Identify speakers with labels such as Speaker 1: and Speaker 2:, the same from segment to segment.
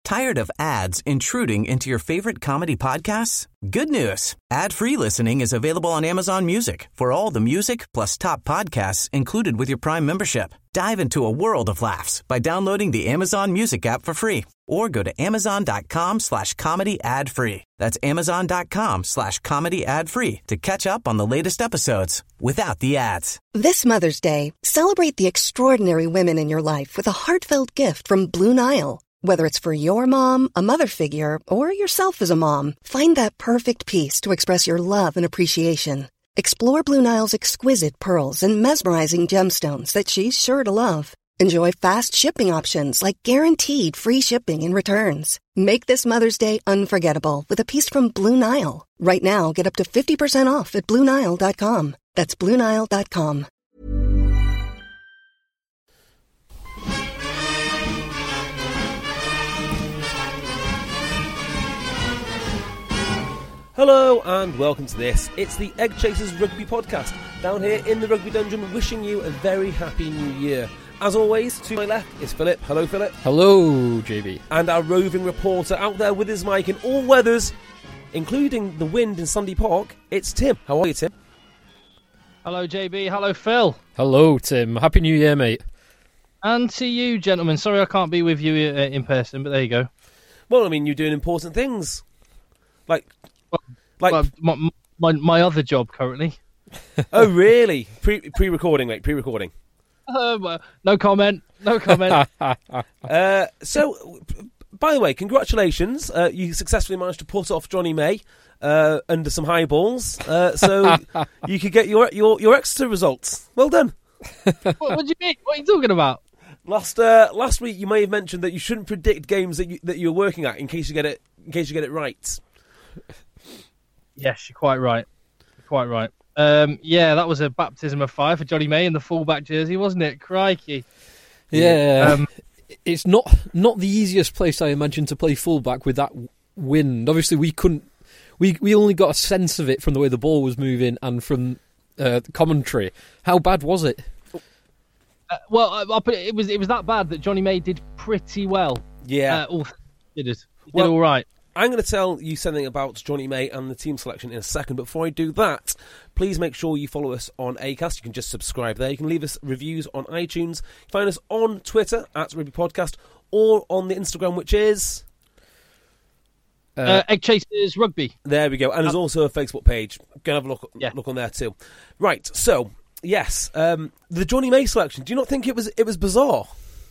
Speaker 1: Tired of ads intruding into your favorite comedy podcasts? Good news. Ad-free listening is available on Amazon Music for all the music plus top podcasts included with your Prime membership. Dive into a world of laughs by downloading the Amazon Music app for free or go to amazon.com/comedy ad-free. That's amazon.com/comedy ad-free to catch up on the latest episodes without the ads.
Speaker 2: This Mother's Day, celebrate the extraordinary women in your life with a heartfelt gift from Blue Nile. Whether it's for your mom, a mother figure, or yourself as a mom, find that perfect piece to express your love and appreciation. Explore Blue Nile's exquisite pearls and mesmerizing gemstones that she's sure to love. Enjoy fast shipping options like guaranteed free shipping and returns. Make this Mother's Day unforgettable with a piece from Blue Nile. Right now, get up to 50% off at BlueNile.com. That's BlueNile.com.
Speaker 3: Hello and welcome to this. It's the Egg Chasers Rugby Podcast, down here in the Rugby Dungeon, wishing you a very happy new year. As always, to my left is Philip. Hello, Philip.
Speaker 4: Hello, JB.
Speaker 3: And our roving reporter out there with his mic in all weathers, including the wind in Sandy Park, it's Tim. How are you, Tim?
Speaker 5: Hello, JB. Hello, Phil.
Speaker 4: Hello, Tim. Happy New Year, mate.
Speaker 5: And to you, gentlemen. Sorry I can't be with you in person, but there you go.
Speaker 3: Well, I mean, you're doing important things.
Speaker 5: My other job currently.
Speaker 3: Oh, really? Pre-recording, mate. Pre-recording.
Speaker 5: No comment. No comment.
Speaker 3: So, by the way, congratulations. You successfully managed to put off Johnny May under some highballs, so you could get your Exeter results. Well done.
Speaker 5: What do you mean? What are you talking about?
Speaker 3: Last week, you may have mentioned that you shouldn't predict games that you're working at in case you get it right.
Speaker 5: Yes, you're quite right. Yeah, that was a baptism of fire for Johnny May in the fullback jersey, wasn't it? Crikey.
Speaker 4: Yeah. It's not the easiest place, I imagine, to play fullback with that wind. Obviously, we couldn't. We only got a sense of it from the way the ball was moving and from the commentary. How bad was it?
Speaker 5: It was that bad that Johnny May did pretty well.
Speaker 3: Yeah,
Speaker 5: he did all right.
Speaker 3: I'm going to tell you something about Johnny May and the team selection in a second. But before I do that, please make sure you follow us on Acast. You can just subscribe there. You can leave us reviews on iTunes. You can find us on Twitter at Rugby Podcast or on the Instagram, which is
Speaker 5: Egg Chasers Rugby.
Speaker 3: There we go. And there's also a Facebook page. Go and have a look on there too. Right. So yes, the Johnny May selection. Do you not think it was bizarre?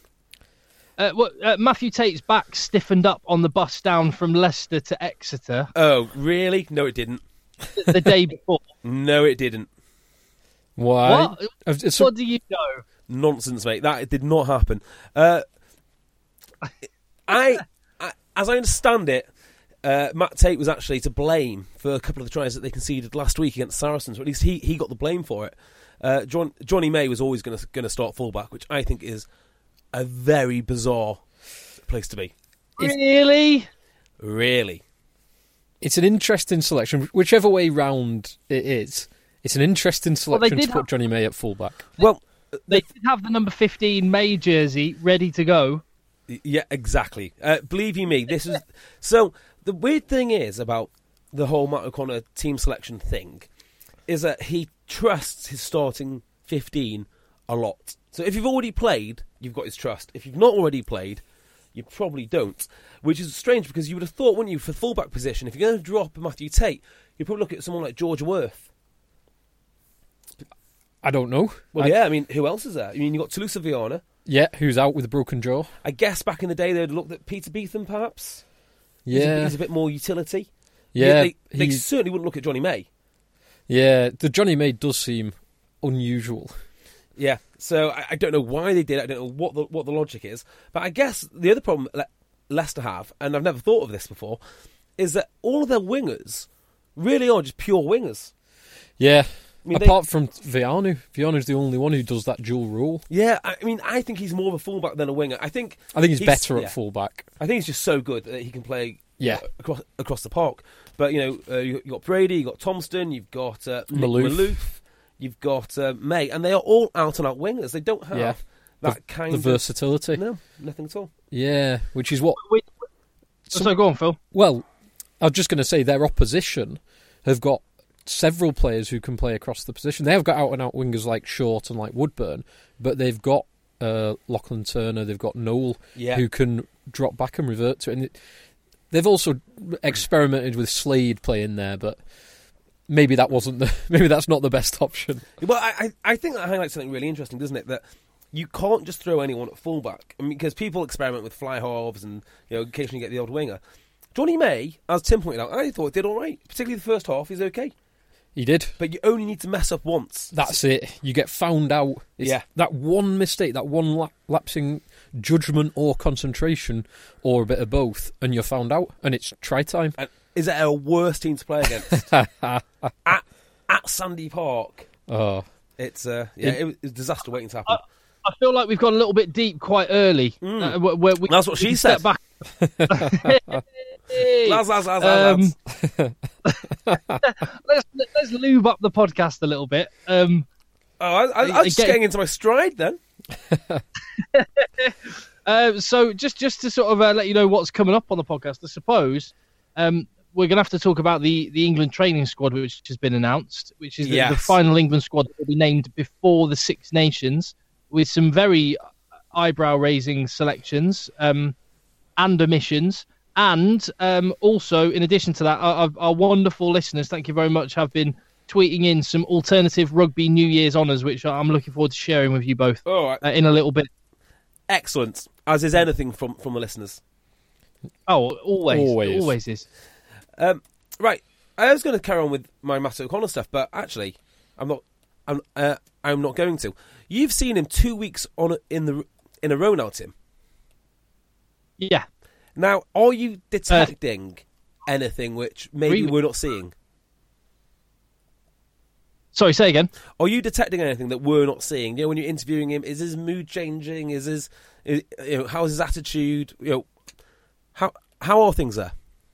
Speaker 5: Matthew Tate's back stiffened up on the bus down from Leicester to Exeter.
Speaker 3: Oh, really? No, it didn't.
Speaker 5: The day before.
Speaker 3: No, it didn't.
Speaker 4: Why?
Speaker 5: What do you know?
Speaker 3: Nonsense, mate. That did not happen. As I understand it, Matt Tate was actually to blame for a couple of the tries that they conceded last week against Saracens, or at least he got the blame for it. Johnny May was always going to start fullback, which I think is a very bizarre place to be. Really?
Speaker 4: It's an interesting selection. Whichever way round it is, it's an interesting selection to put Johnny May at fullback.
Speaker 3: Well,
Speaker 5: they did have the number 15 May jersey ready to go.
Speaker 3: Yeah, exactly. Believe you me, this is... So, the weird thing is about the whole Matt O'Connor team selection thing is that he trusts his starting 15 a lot. So if you've already played, you've got his trust. If you've not already played, you probably don't. Which is strange because you would have thought, wouldn't you, for fullback position, if you're going to drop Matthew Tate, you'd probably look at someone like George Worth.
Speaker 4: I don't know.
Speaker 3: Well, yeah, I mean, who else is there? I mean, you've got Toulouse Viana.
Speaker 4: Yeah, who's out with a broken jaw.
Speaker 3: I guess back in the day they'd looked at Peter Beetham, perhaps.
Speaker 4: Yeah.
Speaker 3: He's a bit more utility.
Speaker 4: Yeah.
Speaker 3: They certainly wouldn't look at Johnny May.
Speaker 4: Yeah, the Johnny May does seem unusual.
Speaker 3: Yeah, so I don't know why they did it. I don't know what the logic is. But I guess the other problem Leicester have, and I've never thought of this before, is that all of their wingers really are just pure wingers.
Speaker 4: Yeah, I mean, apart from Vianu. Vianu's the only one who does that dual role.
Speaker 3: Yeah, I mean, I think he's more of a fullback than a winger. I think
Speaker 4: he's better at fullback.
Speaker 3: I think he's just so good that he can play
Speaker 4: Yeah.
Speaker 3: Across the park. But, you've got Brady, you've got Thompson, you've got Maloof, you've got May, and they are all out-and-out wingers. They don't have that kind
Speaker 4: of... The versatility.
Speaker 3: No, nothing at all.
Speaker 4: Yeah, which is what...
Speaker 5: So go on, Phil.
Speaker 4: Well, I was just going to say their opposition have got several players who can play across the position. They have got out-and-out wingers like Short and like Woodburn, but they've got Lachlan Turner, they've got Noel, who can drop back and revert to it. And they've also experimented with Slade playing there, but maybe that's not the best option.
Speaker 3: Well, I think that highlights something really interesting, doesn't it? That you can't just throw anyone at fullback. I mean, because people experiment with fly halves and occasionally get the odd winger. Johnny May, as Tim pointed out, I thought did all right. Particularly the first half, he's okay.
Speaker 4: He did.
Speaker 3: But you only need to mess up once.
Speaker 4: That's it. You get found out. It's that one mistake, that one lapsing judgment or concentration or a bit of both, and you're found out, and it's try time.
Speaker 3: And is it a worse team to play against? at Sandy Park.
Speaker 4: Oh.
Speaker 3: It was a disaster waiting to happen.
Speaker 5: I feel like we've gone a little bit deep quite early. Where
Speaker 3: that's what she said.
Speaker 5: Back.
Speaker 3: Lads.
Speaker 5: Let's lube up the podcast a little bit.
Speaker 3: I was just getting into my stride then.
Speaker 5: So just to sort of let you know what's coming up on the podcast, I suppose we're going to have to talk about the England training squad, which has been announced, which is the final England squad that will be named before the Six Nations, with some very eyebrow-raising selections and omissions. And also, in addition to that, our wonderful listeners, thank you very much, have been tweeting in some alternative rugby New Year's honours, which I'm looking forward to sharing with you both in a little bit.
Speaker 3: Excellent. As is anything from the listeners.
Speaker 5: Oh, always is.
Speaker 3: Right, I was going to carry on with my Matt O'Connor stuff, but actually, I'm not going to. You've seen him 2 weeks in a row now, Tim.
Speaker 5: Yeah.
Speaker 3: Now, are you detecting anything which maybe we're not seeing?
Speaker 5: Sorry, say again.
Speaker 3: Are you detecting anything that we're not seeing? When you're interviewing him, is his mood changing? How is his attitude? How are things there?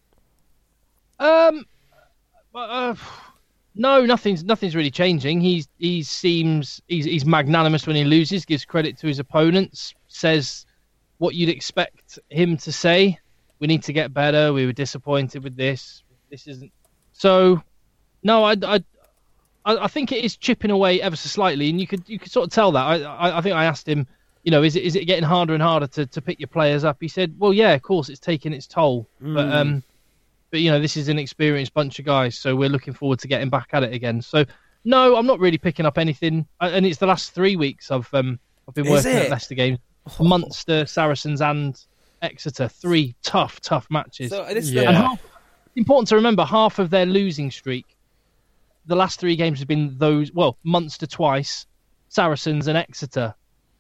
Speaker 5: No, nothing's really changing. He's magnanimous when he loses, gives credit to his opponents, says what you'd expect him to say. We need to get better. We were disappointed with this. This isn't so. No, I think it is chipping away ever so slightly, and you could sort of tell that. I think I asked him, is it getting harder and harder to pick your players up? He said, well, yeah, of course, it's taking its toll, but this is an experienced bunch of guys, so we're looking forward to getting back at it again. So no, I'm not really picking up anything, and it's the llast 3 weeks I've been working at Leicester games. Munster, Saracens and Exeter. 3 tough matches.
Speaker 3: So it's
Speaker 5: important to remember, half of their losing streak, the last 3 games have been those, Munster twice, Saracens and Exeter.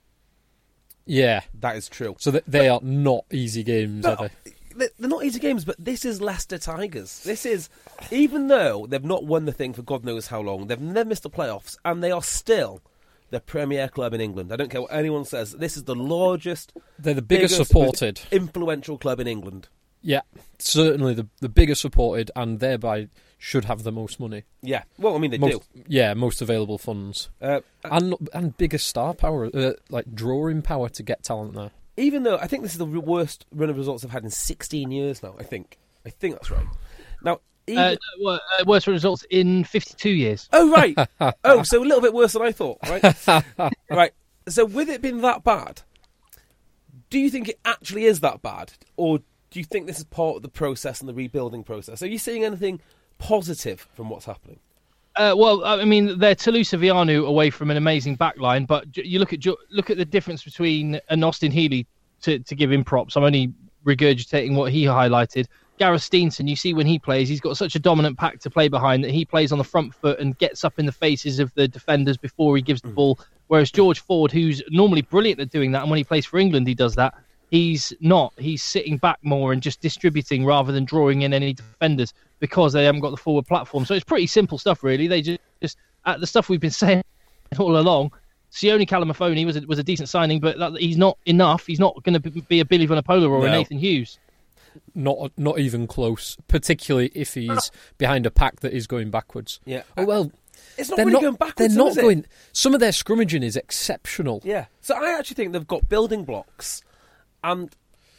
Speaker 4: Yeah.
Speaker 3: That is true.
Speaker 4: So they are not easy games, are they?
Speaker 3: They're not easy games, but this is Leicester Tigers. This is, even though they've not won the thing for God knows how long, they've never missed the playoffs, and they are still the premier club in England. I don't care what anyone says. This is the largest...
Speaker 4: They're the biggest supported.
Speaker 3: Influential club in England.
Speaker 4: Yeah, certainly the biggest supported, and thereby should have the most money.
Speaker 3: Yeah, well, I mean, they do.
Speaker 4: Yeah, most available funds. And biggest star power, drawing power to get talent there.
Speaker 3: Even though I think this is the worst run of results they've had in 16 years now, I think that's right. Now,
Speaker 5: worst results in 52 years.
Speaker 3: Oh, right. So a little bit worse than I thought, right? Right. So with it being that bad, do you think it actually is that bad? Or do you think this is part of the process and the rebuilding process? Are you seeing anything positive from what's happening?
Speaker 5: They're Toulouse-Villanou away from an amazing backline, but you look at the difference between Austin Healey, to give him props. I'm only regurgitating what he highlighted. Gareth Steenson, you see when he plays, he's got such a dominant pack to play behind that he plays on the front foot and gets up in the faces of the defenders before he gives the ball. Whereas George Ford, who's normally brilliant at doing that, and when he plays for England, he does that. He's not. He's sitting back more and just distributing rather than drawing in any defenders because they haven't got the forward platform. So it's pretty simple stuff, really. They just the stuff we've been saying all along. Sione Kalamafoni was a decent signing, but he's not enough. He's not going to be a Billy Vunipola or a Nathan Hughes.
Speaker 4: Not even close, particularly if he's behind a pack that is going backwards.
Speaker 3: Yeah.
Speaker 4: Oh, well,
Speaker 3: it's not really going backwards.
Speaker 4: They're not going. Some of their scrummaging is exceptional.
Speaker 3: Yeah. So I actually think they've got building blocks, and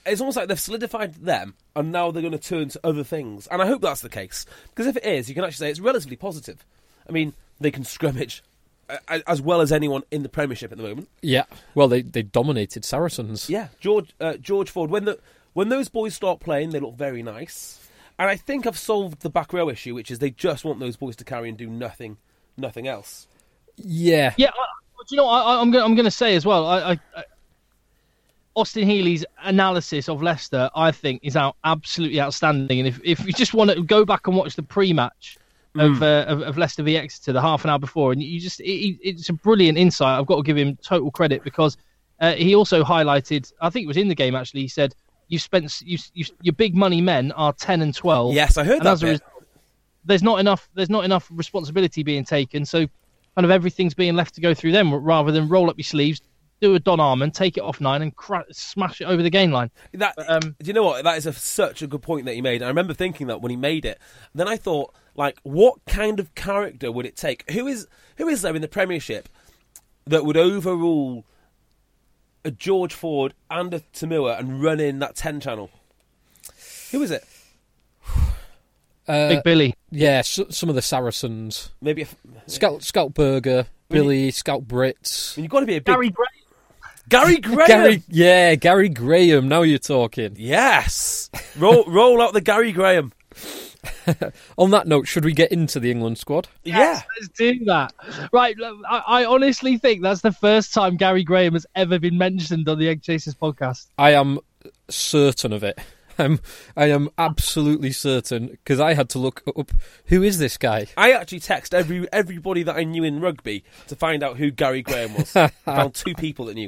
Speaker 3: it's almost like they've solidified them, and now they're going to turn to other things. And I hope that's the case, because if it is, you can actually say it's relatively positive. I mean, they can scrimmage as well as anyone in the Premiership at the moment.
Speaker 4: Yeah, well, they dominated Saracens.
Speaker 3: Yeah, George Ford. When those boys start playing, they look very nice. And I think I've solved the back row issue, which is they just want those boys to carry and do nothing else.
Speaker 4: Yeah.
Speaker 5: Yeah, do you know what I'm going to say as well? I Austin Healy's analysis of Leicester, I think, is absolutely outstanding. And if you just want to go back and watch the pre-match of Leicester v Exeter, the half an hour before, and it's a brilliant insight. I've got to give him total credit, because he also highlighted, I think it was in the game actually, he said, your big money men are 10 and 12.
Speaker 3: Yes, I heard that bit.
Speaker 5: There's not enough responsibility being taken, so kind of everything's being left to go through them, rather than roll up your sleeves, do a Don Armand, take it off 9 and smash it over the gain line.
Speaker 3: Do you know what? That is such a good point that he made. I remember thinking that when he made it. Then I thought, like, what kind of character would it take? Who is there in the Premiership that would overrule a George Ford and a Tamua and run in that 10 channel? Who is it?
Speaker 5: Big Billy.
Speaker 4: Yeah, some of the Saracens.
Speaker 3: Maybe
Speaker 4: Scout Berger, Billy, Scout Brits.
Speaker 3: You've got to be a big...
Speaker 5: Gary
Speaker 3: Graham.
Speaker 4: Gary Graham. Now you're talking.
Speaker 3: Yes. Roll out the Gary Graham.
Speaker 4: On that note, should we get into the England squad?
Speaker 3: Yes,
Speaker 5: let's do that. Right, I honestly think that's the first time Gary Graham has ever been mentioned on the Egg Chasers podcast.
Speaker 4: I am certain of it. I am absolutely certain, because I had to look up, who is this guy?
Speaker 3: I actually texted everybody that I knew in rugby to find out who Gary Graham was. I found 2 people that knew.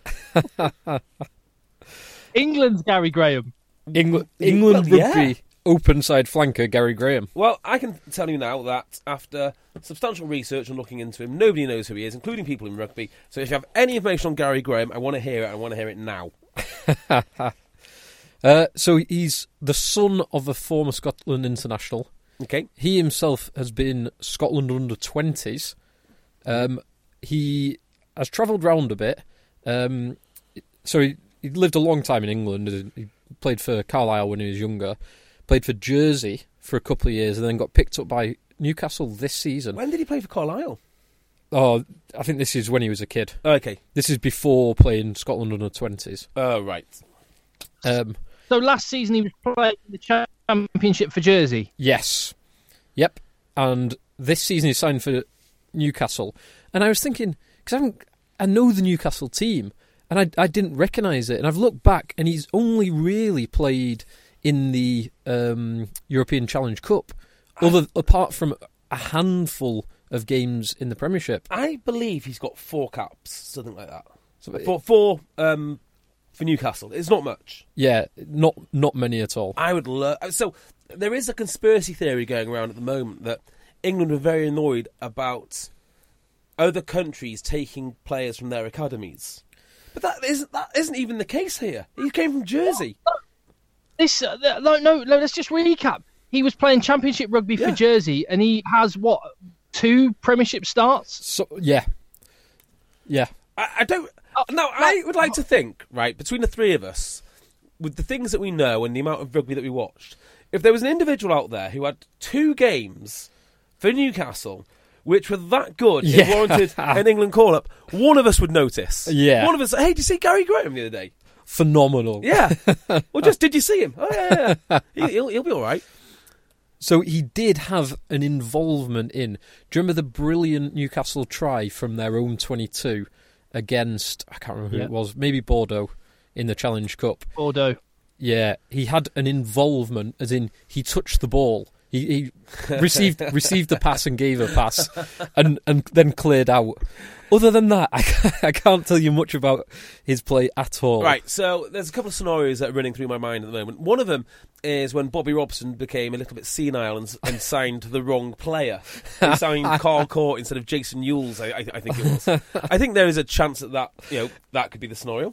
Speaker 5: England's Gary Graham.
Speaker 4: England
Speaker 3: Well, yeah.
Speaker 4: rugby open side flanker Gary Graham.
Speaker 3: Well, I can tell you now that after substantial research and looking into him, nobody knows who he is, including people in rugby. So if you have any information on Gary Graham, I want to hear it. I want to hear it now.
Speaker 4: So he's the son of a former Scotland international.
Speaker 3: Okay.
Speaker 4: He himself has been Scotland under-20s. He has travelled round a bit. So he lived a long time in England. He played for Carlisle when he was younger. Played for Jersey for a couple of years, and then got picked up by Newcastle this season.
Speaker 3: When did he play for Carlisle?
Speaker 4: Oh, I think this is when he was a kid.
Speaker 3: Okay.
Speaker 4: This is before playing Scotland under-20s.
Speaker 3: Oh, right.
Speaker 5: So last season he was playing the Championship for Jersey?
Speaker 4: Yes. Yep. And this season he signed for Newcastle. And I was thinking, because I know the Newcastle team, and I didn't recognise it. And I've looked back, and he's only really played in the European Challenge Cup, apart from a handful of games in the Premiership.
Speaker 3: I believe he's got 4 caps, something like that. So for Newcastle. It's not much.
Speaker 4: Yeah, not many at all.
Speaker 3: I would love... So there is a conspiracy theory going around at the moment that England were very annoyed about other countries taking players from their academies. But that isn't even the case here. He came from Jersey.
Speaker 5: No, let's just recap. He was playing Championship rugby for Jersey, and he has, 2 Premiership starts?
Speaker 4: So, yeah.
Speaker 3: I don't... Now, I would like to think, right, between the 3 of us, with the things that we know and the amount of rugby that we watched, if there was an individual out there who had 2 games for Newcastle which were that good, it warranted an England call-up, one of us would notice.
Speaker 4: Yeah.
Speaker 3: One of us, hey, did you see Gary Graham the other day?
Speaker 4: Phenomenal.
Speaker 3: Yeah. Well, just, did you see him? Oh, yeah. He'll be all right.
Speaker 4: So he did have an involvement in... Do you remember the brilliant Newcastle try from their own 22 against... I can't remember who it was. Maybe Bordeaux in the Challenge Cup.
Speaker 5: Bordeaux.
Speaker 4: Yeah. He had an involvement, as in he touched the ball. He received the pass and gave a pass and then cleared out. Other than that, I can't tell you much about his play at all.
Speaker 3: Right, so there's a couple of scenarios that are running through my mind at the moment. One of them is when Bobby Robson became a little bit senile and signed the wrong player. He signed Carl Court instead of Jason Ewells, I think it was. I think there is a chance that could be the scenario.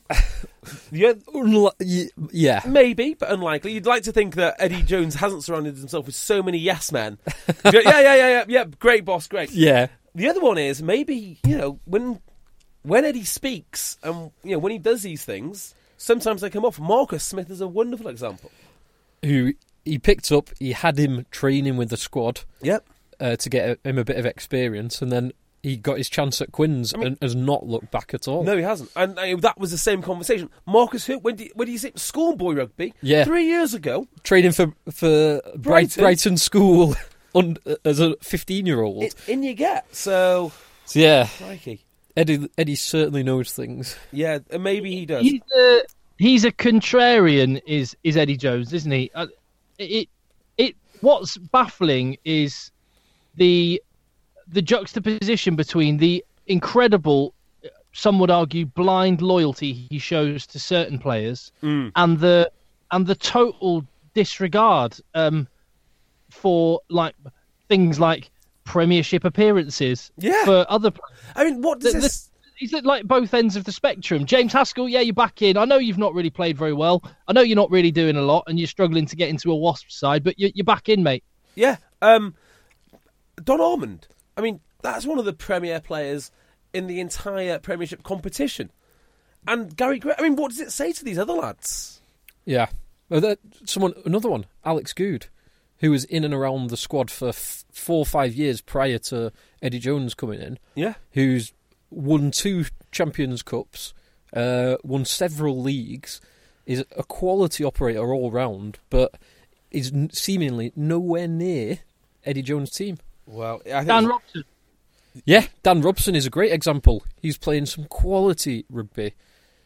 Speaker 4: Yeah.
Speaker 3: Maybe, but unlikely. You'd like to think that Eddie Jones hasn't surrounded himself with so many yes men. Yeah, great boss, great.
Speaker 4: Yeah.
Speaker 3: The other one is maybe, when Eddie speaks and when he does these things, sometimes they come off. Marcus Smith is a wonderful example.
Speaker 4: Who he picked up, he had him training with the squad
Speaker 3: Yep.
Speaker 4: to get him a bit of experience, and then he got his chance at Quins and has not looked back at all.
Speaker 3: No, he hasn't. And that was the same conversation. Marcus, when do you say schoolboy rugby?
Speaker 4: Yeah.
Speaker 3: 3 years ago.
Speaker 4: Training for Brighton School as a 15-year-old.
Speaker 3: In you get. So
Speaker 4: yeah,
Speaker 3: crikey.
Speaker 4: Eddie certainly knows things.
Speaker 3: Yeah, and maybe he does.
Speaker 5: He's a contrarian, is Eddie Jones, isn't he? What's baffling is the juxtaposition between the incredible, some would argue, blind loyalty he shows to certain players and the total disregard for like things like Premiership appearances for other players.
Speaker 3: I mean, what does this...
Speaker 5: He's at like both ends of the spectrum. James Haskell, yeah, you're back in. I know you've not really played very well. I know you're not really doing a lot, and you're struggling to get into a Wasps side, but you're back in, mate.
Speaker 3: Yeah. Don Armand. I mean, that's one of the premier players in the entire Premiership competition. And Gary Gray, I mean, what does it say to these other lads?
Speaker 4: Yeah. Another one, Alex Good, who was in and around the squad for 4 or 5 years prior to Eddie Jones coming in.
Speaker 3: Yeah.
Speaker 4: Who's won 2 Champions Cups, won several leagues, is a quality operator all round, but is seemingly nowhere near Eddie Jones' team.
Speaker 3: Well, I think
Speaker 5: Dan Robson.
Speaker 4: Yeah, Dan Robson is a great example. He's playing some quality rugby.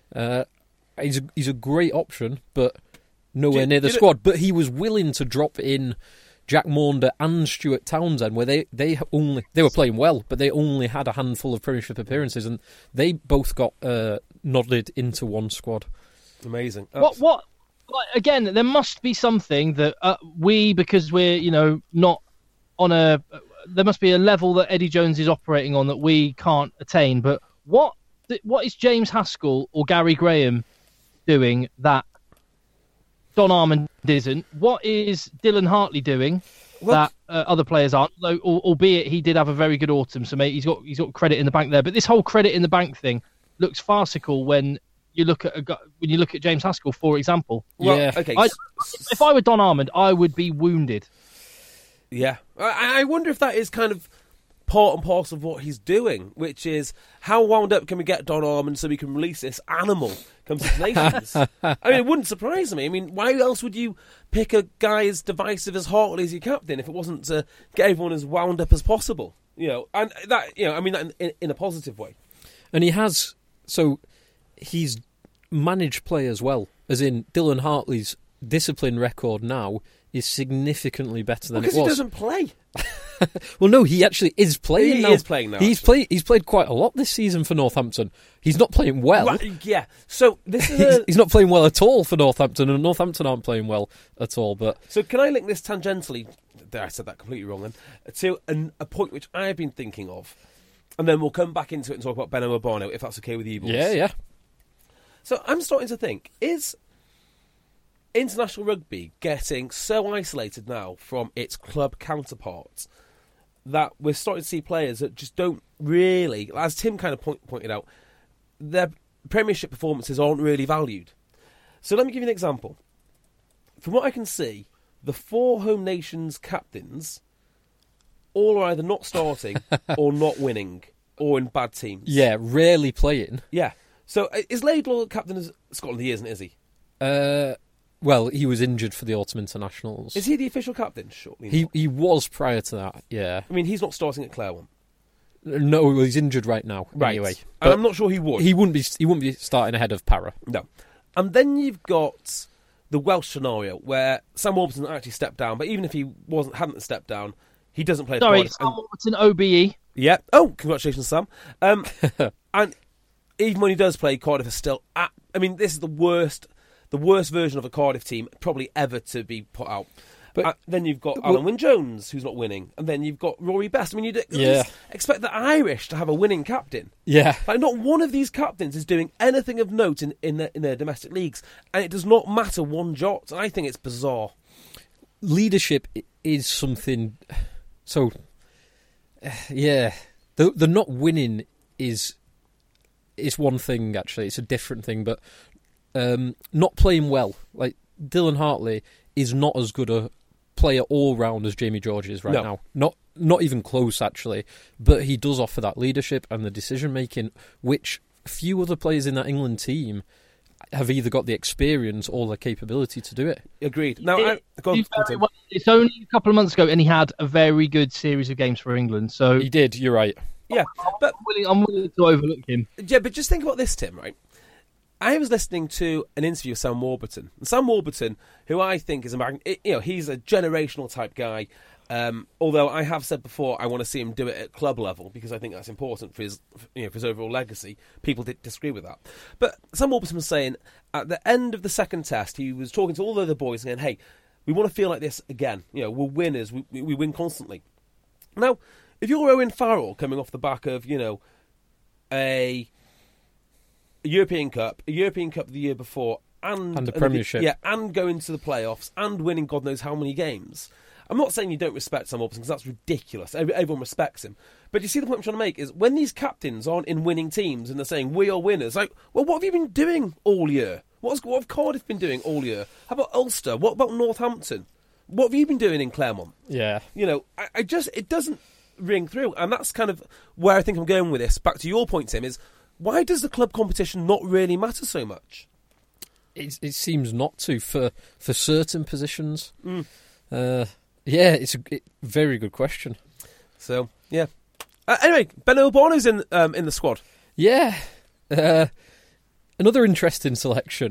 Speaker 4: He's a great option, but nowhere near the squad. But he was willing to drop in Jack Maunder and Stuart Townsend, where they were playing well, but they only had a handful of Premiership appearances, and they both got nodded into one squad.
Speaker 3: Amazing.
Speaker 5: What? Again, there must be something that because we're not on a. There must be a level that Eddie Jones is operating on that we can't attain. But what is James Haskell or Gary Graham doing that Don Armand isn't? What is Dylan Hartley doing that other players aren't? Though, albeit he did have a very good autumn, so maybe he's got credit in the bank there. But this whole credit in the bank thing looks farcical when you look at James Haskell, for example.
Speaker 3: Well,
Speaker 4: yeah.
Speaker 3: Okay.
Speaker 5: If I were Don Armand, I would be wounded.
Speaker 3: Yeah. I wonder if that is kind of part and parcel of what he's doing, which is how wound up can we get Don Armand so we can release this animal come Six Nations? I mean, it wouldn't surprise me. I mean, why else would you pick a guy as divisive as Hartley as your captain if it wasn't to get everyone as wound up as possible? And that, I mean that in a positive way.
Speaker 4: And he's managed players well, as in Dylan Hartley's discipline record now is significantly better than it was.
Speaker 3: Because he doesn't play.
Speaker 4: Well, no, he actually is playing now.
Speaker 3: He is playing now.
Speaker 4: He's played quite a lot this season for Northampton. He's not playing well.
Speaker 3: Well, yeah. So this is
Speaker 4: he's not playing well at all for Northampton, and Northampton aren't playing well at all. But
Speaker 3: so can I link this tangentially? There, I said that completely wrong. Then to a point which I have been thinking of, and then we'll come back into it and talk about Benno Urbano, if that's okay with you, boys.
Speaker 4: Yeah.
Speaker 3: So I'm starting to think: is international rugby getting so isolated now from its club counterparts that we're starting to see players that just don't really, as Tim kind of pointed out, their Premiership performances aren't really valued. So let me give you an example. From what I can see, the 4 home nations captains all are either not starting or not winning or in bad teams.
Speaker 4: Yeah, rarely playing.
Speaker 3: Yeah. So is Laidlaw captain of Scotland? He isn't, is he?
Speaker 4: Well, he was injured for the autumn internationals.
Speaker 3: Is he the official captain? Shortly.
Speaker 4: He was prior to that. Yeah.
Speaker 3: I mean, he's not starting at Claremont.
Speaker 4: No, well, he's injured right now.
Speaker 3: Right.
Speaker 4: Anyway,
Speaker 3: and I'm not sure he would.
Speaker 4: He wouldn't be starting ahead of Parra.
Speaker 3: No. And then you've got the Welsh scenario where Sam Warburton actually stepped down, but even if he hadn't stepped down, he doesn't play.
Speaker 5: Sorry, Sam Warburton, OBE.
Speaker 3: Yeah. Oh, congratulations, Sam. And even when he does play, Cardiff is still at. I mean, this is the worst version of a Cardiff team probably ever to be put out. But then you've got Alan Wynne-Jones, who's not winning, and then you've got Rory Best. I mean, you'd expect the Irish to have a winning captain.
Speaker 4: Yeah.
Speaker 3: Like, not one of these captains is doing anything of note in their domestic leagues, and it does not matter one jot. I think it's bizarre.
Speaker 4: Leadership is something. So, yeah, the not winning is one thing. Actually, it's a different thing, but. not playing well. Like Dylan Hartley is not as good a player all round as Jamie George is now. Not even close, actually. But he does offer that leadership and the decision making, which few other players in that England team have either got the experience or the capability to do it.
Speaker 3: Agreed. Now,
Speaker 5: it's only a couple of months ago, and he had a very good series of games for England. So
Speaker 4: he did. You're right.
Speaker 3: Yeah, but
Speaker 5: I'm willing to overlook him.
Speaker 3: Yeah, but just think about this, Tim. Right? I was listening to an interview with Sam Warburton. And Sam Warburton, who I think is he's a generational type guy. Although I have said before, I want to see him do it at club level because I think that's important for his overall legacy. People did disagree with that, but Sam Warburton was saying at the end of the second test, he was talking to all the other boys saying, "Hey, we want to feel like this again. We're winners. We win constantly." Now, if you're Owen Farrell coming off the back of a European Cup the year before, and
Speaker 4: the Premiership,
Speaker 3: and going to the playoffs and winning God knows how many games. I'm not saying you don't respect Sam Warburton because that's ridiculous. Everyone respects him. But you see the point I'm trying to make is when these captains aren't in winning teams and they're saying, we are winners, like, well, what have you been doing all year? What have Cardiff been doing all year? How about Ulster? What about Northampton? What have you been doing in Claremont?
Speaker 4: Yeah.
Speaker 3: It doesn't ring through. And that's kind of where I think I'm going with this. Back to your point, Tim, is why does the club competition not really matter so much?
Speaker 4: It seems not to for certain positions. Yeah, it's a very good question. So, yeah. Anyway, Ben O'Borno's in the squad. Yeah. Another interesting selection.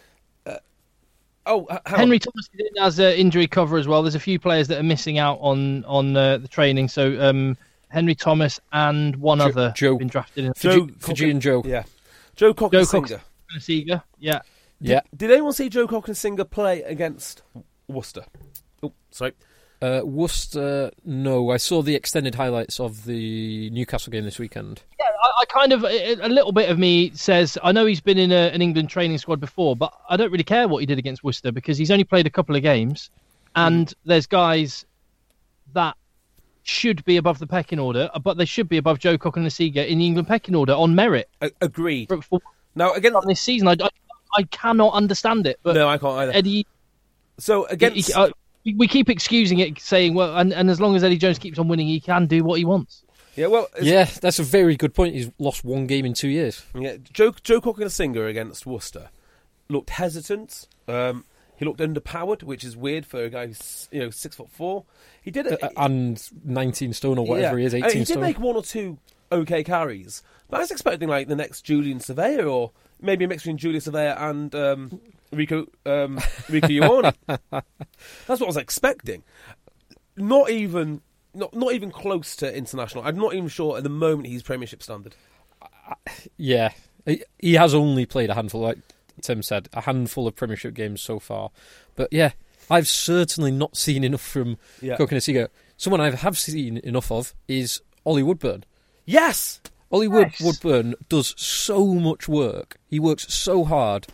Speaker 5: Henry Thomas is in as injury cover as well. There's a few players that are missing out on the training. So, Henry Thomas and one other
Speaker 4: Joe,
Speaker 5: been drafted in.
Speaker 4: Fijian Joe.
Speaker 3: Yeah. Joe Cocknesinger.
Speaker 5: Yeah.
Speaker 3: Did anyone see Joe Cocknesinger play against Worcester? Oh, sorry.
Speaker 4: Worcester, no. I saw the extended highlights of the Newcastle game this weekend.
Speaker 5: Yeah, I kind of, a little bit of me says, I know he's been in an England training squad before, but I don't really care what he did against Worcester because he's only played a couple of games and there's guys that should be above the pecking order, but they should be above Joe Cocknesinger in the England pecking order on merit.
Speaker 3: Agreed.
Speaker 5: Now, again, this season, I cannot understand it. But
Speaker 3: no, I can't either.
Speaker 5: Eddie,
Speaker 3: so, against...
Speaker 5: We keep excusing it, saying, well, and as long as Eddie Jones keeps on winning, he can do what he wants.
Speaker 3: Yeah, well...
Speaker 4: that's a very good point. He's lost one game in 2 years.
Speaker 3: Yeah, Joe Cocknesinger against Worcester looked hesitant. He looked underpowered, which is weird for a guy who's 6'4". He did it...
Speaker 4: and 19 stone or whatever he is, 18 stone.
Speaker 3: He did make one or two okay carries. But I was expecting, like, the next Julian Surveyor or maybe a mix between Julian Surveyor and... Rico Ioane. That's what I was expecting. Not even close to international. I'm not even sure at the moment he's Premiership standard.
Speaker 4: Yeah, he has only played a handful, like Tim said, a handful of Premiership games so far. But yeah, I've certainly not seen enough from Cocknesinger. Someone I have seen enough of is Ollie Woodburn.
Speaker 3: Yes,
Speaker 4: Woodburn does so much work. He works so hard.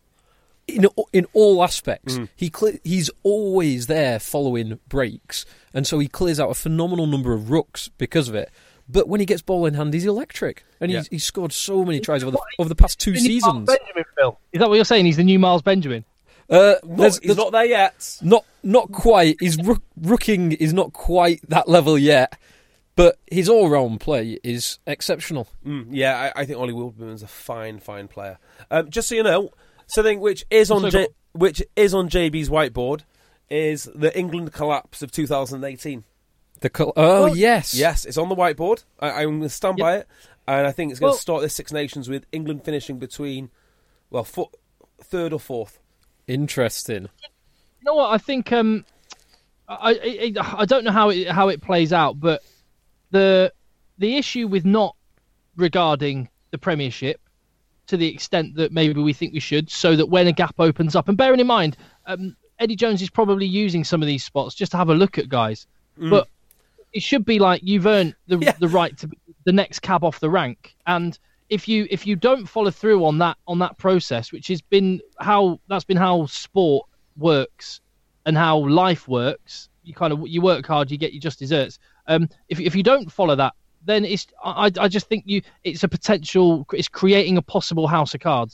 Speaker 4: In all aspects, he's always there following breaks, and so he clears out a phenomenal number of rucks because of it. But when he gets ball in hand, he's electric, and he's scored so many tries over the past 2 seasons.
Speaker 5: Benjamin, Phil. Is that what you're saying? He's the new Miles Benjamin.
Speaker 3: He's not there yet.
Speaker 4: Not quite. His rucking is not quite that level yet, but his all-round play is exceptional.
Speaker 3: I think Ollie Woodburn's a fine player. Just so you know. Something which is on JB's whiteboard is the England collapse of 2018.
Speaker 4: Yes,
Speaker 3: it's on the whiteboard. I'm going to stand by it, and I think it's going to start this Six Nations with England finishing between, third or fourth.
Speaker 4: Interesting.
Speaker 5: You know what? I think I don't know how it plays out, but the issue with not regarding the Premiership to the extent that maybe we think we should, so that when a gap opens up, and bearing in mind, Eddie Jones is probably using some of these spots just to have a look at guys, but it should be like you've earned the right to be the next cab off the rank, and if you don't follow through on that process, which has been how sport works and how life works, you work hard, you get your just desserts. If you don't follow that, then I just think it's creating a possible house of cards.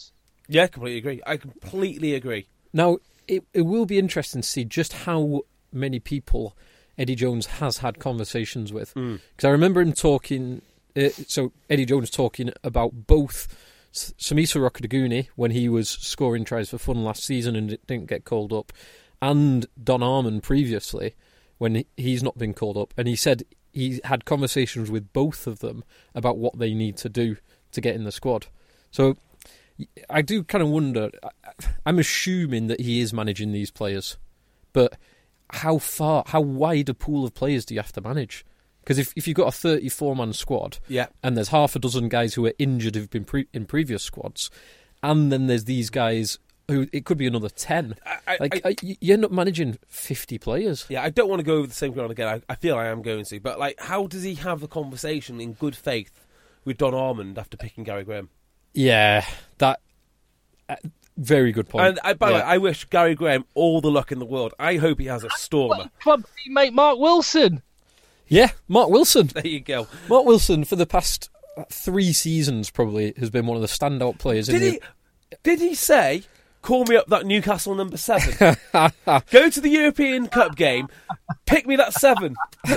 Speaker 3: Yeah, completely agree. I completely agree.
Speaker 4: Now, it will be interesting to see just how many people Eddie Jones has had conversations with. Because I remember him talking, Eddie Jones talking about both Samisa Rokoduguni when he was scoring tries for fun last season and didn't get called up, and Don Armand previously when he's not been called up. And he said he had conversations with both of them about what they need to do to get in the squad. So I do kind of wonder, I'm assuming that he is managing these players, but how wide a pool of players do you have to manage? Because if you've got a 34-man squad, and there's half a dozen guys who are injured who've been in previous squads, and then there's these guys who, it could be another 10. You end up managing 50 players.
Speaker 3: Yeah, I don't want to go over the same ground again. I feel I am going to. But, like, how does he have a conversation in good faith with Don Armand after picking Gary Graham?
Speaker 4: Yeah, that... very good point.
Speaker 3: And by the way, I wish Gary Graham all the luck in the world. I hope he has a stormer.
Speaker 5: Club teammate Mark Wilson.
Speaker 4: Yeah, Mark Wilson.
Speaker 3: There you go.
Speaker 4: Mark Wilson, for the past 3 seasons, probably, has been one of the standout players.
Speaker 3: Did he say, call me up that Newcastle number 7? Go to the European Cup game, pick me that 7.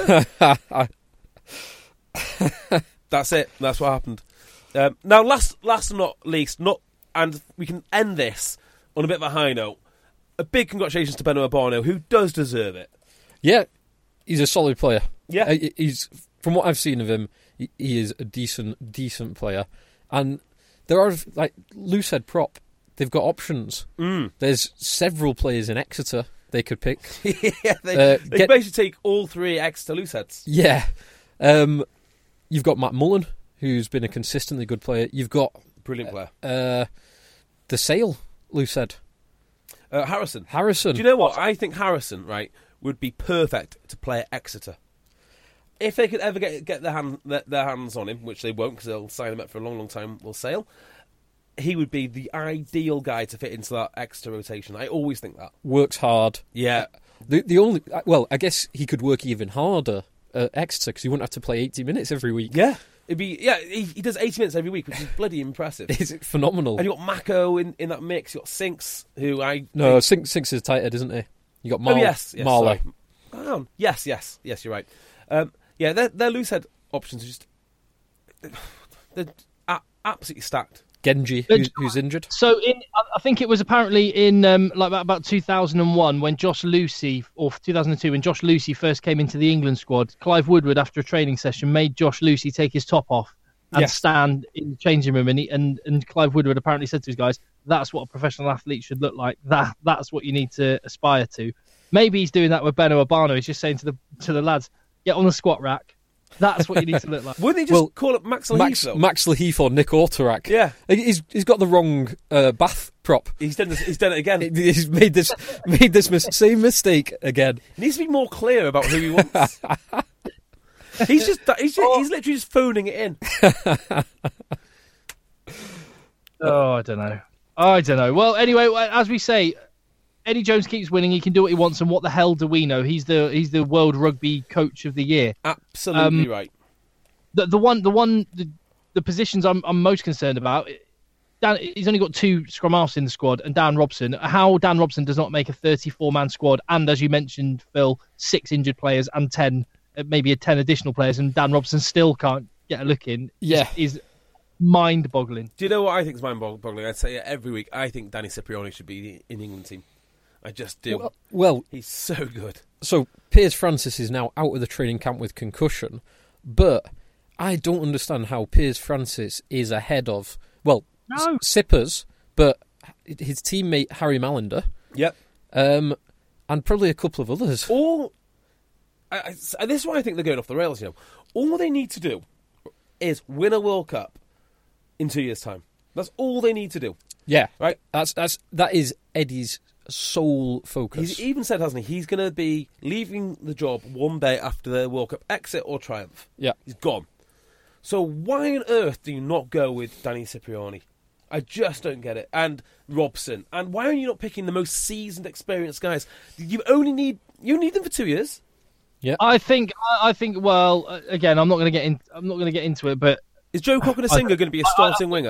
Speaker 3: That's it. That's what happened. Now, last and not least, and we can end this on a bit of a high note. A big congratulations to Beno Obano, who does deserve it.
Speaker 4: Yeah, he's a solid player.
Speaker 3: Yeah,
Speaker 4: he's, from what I've seen of him, he is a decent player. And there are, like Lou said, prop. They've got options. There's several players in Exeter they could pick.
Speaker 3: Yeah, they basically take all 3 Exeter loose heads.
Speaker 4: Yeah, you've got Matt Mullen, who's been a consistently good player. You've got
Speaker 3: brilliant player.
Speaker 4: The Sale, Lou said.
Speaker 3: Harrison.
Speaker 4: Do
Speaker 3: you know what? I think Harrison, right, would be perfect to play at Exeter. If they could ever get their hands on him, which they won't because they'll sign him up for a long, long time, will Sale, he would be the ideal guy to fit into that Exeter rotation. I always think that. Works
Speaker 4: hard.
Speaker 3: Yeah.
Speaker 4: The only... Well, I guess he could work even harder at Exeter because he wouldn't have to play 80 minutes every week.
Speaker 3: Yeah. He does 80 minutes every week, which is bloody impressive.
Speaker 4: It's phenomenal.
Speaker 3: And you've got Mako in that mix. You've got Sinks, who
Speaker 4: Sinks is tight head, isn't he? You got Marlow.
Speaker 3: Yes, you're right. Their loose head options are just... They're absolutely stacked.
Speaker 4: Genji, who's injured.
Speaker 5: So I think it was apparently in about 2001 when Josh Lucy, or 2002 when Josh Lucy first came into the England squad. Clive Woodward, after a training session, made Josh Lucy take his top off and stand in the changing room, and Clive Woodward apparently said to his guys, "That's what a professional athlete should look like. That's what you need to aspire to." Maybe he's doing that with Beno Obano. He's just saying to the lads, "Get on the squat rack. That's what you need to look like."
Speaker 3: Wouldn't he just call it Max Laheath?
Speaker 4: Max Laheath or Nick Autorak.
Speaker 3: Yeah,
Speaker 4: he's got the wrong bath prop.
Speaker 3: He's done it again.
Speaker 4: He's made this same mistake again.
Speaker 3: He needs to be more clear about who he wants. He's literally just phoning it in.
Speaker 5: I don't know. Well, anyway, as we say, Eddie Jones keeps winning. He can do what he wants, and what the hell do we know? He's the World Rugby Coach of the Year.
Speaker 3: Absolutely right.
Speaker 5: The positions I'm most concerned about. He's only got 2 scrum halves in the squad, and Dan Robson. How Dan Robson does not make a 34-man squad, and as you mentioned, Phil, 6 injured players and 10 additional players, and Dan Robson still can't get a look in.
Speaker 4: Yeah,
Speaker 5: is mind-boggling.
Speaker 3: Do you know what I think is mind-boggling? I'd say it every week. I think Danny Cipriani should be in the England team. I just do.
Speaker 4: Well,
Speaker 3: he's so good.
Speaker 4: So Piers Francis is now out of the training camp with concussion, but I don't understand how Piers Francis is ahead of Sippers, but his teammate Harry Mallender.
Speaker 3: Yep.
Speaker 4: And probably a couple of others.
Speaker 3: This is why I think they're going off the rails. All they need to do is win a World Cup in 2 years' time. That's all they need to do.
Speaker 4: Yeah,
Speaker 3: right.
Speaker 4: That is Eddie's sole focus.
Speaker 3: He's even said, hasn't he? He's going to be leaving the job one day after the World Cup exit or triumph.
Speaker 4: Yeah,
Speaker 3: he's gone. So why on earth do you not go with Danny Cipriani? I just don't get it. And Robson. And why are you not picking the most seasoned, experienced guys? You need them for 2 years.
Speaker 4: Yeah,
Speaker 5: I think. Well, again, I'm not going to get into it, but
Speaker 3: is Joe Cockanasinga going to be a starting winger?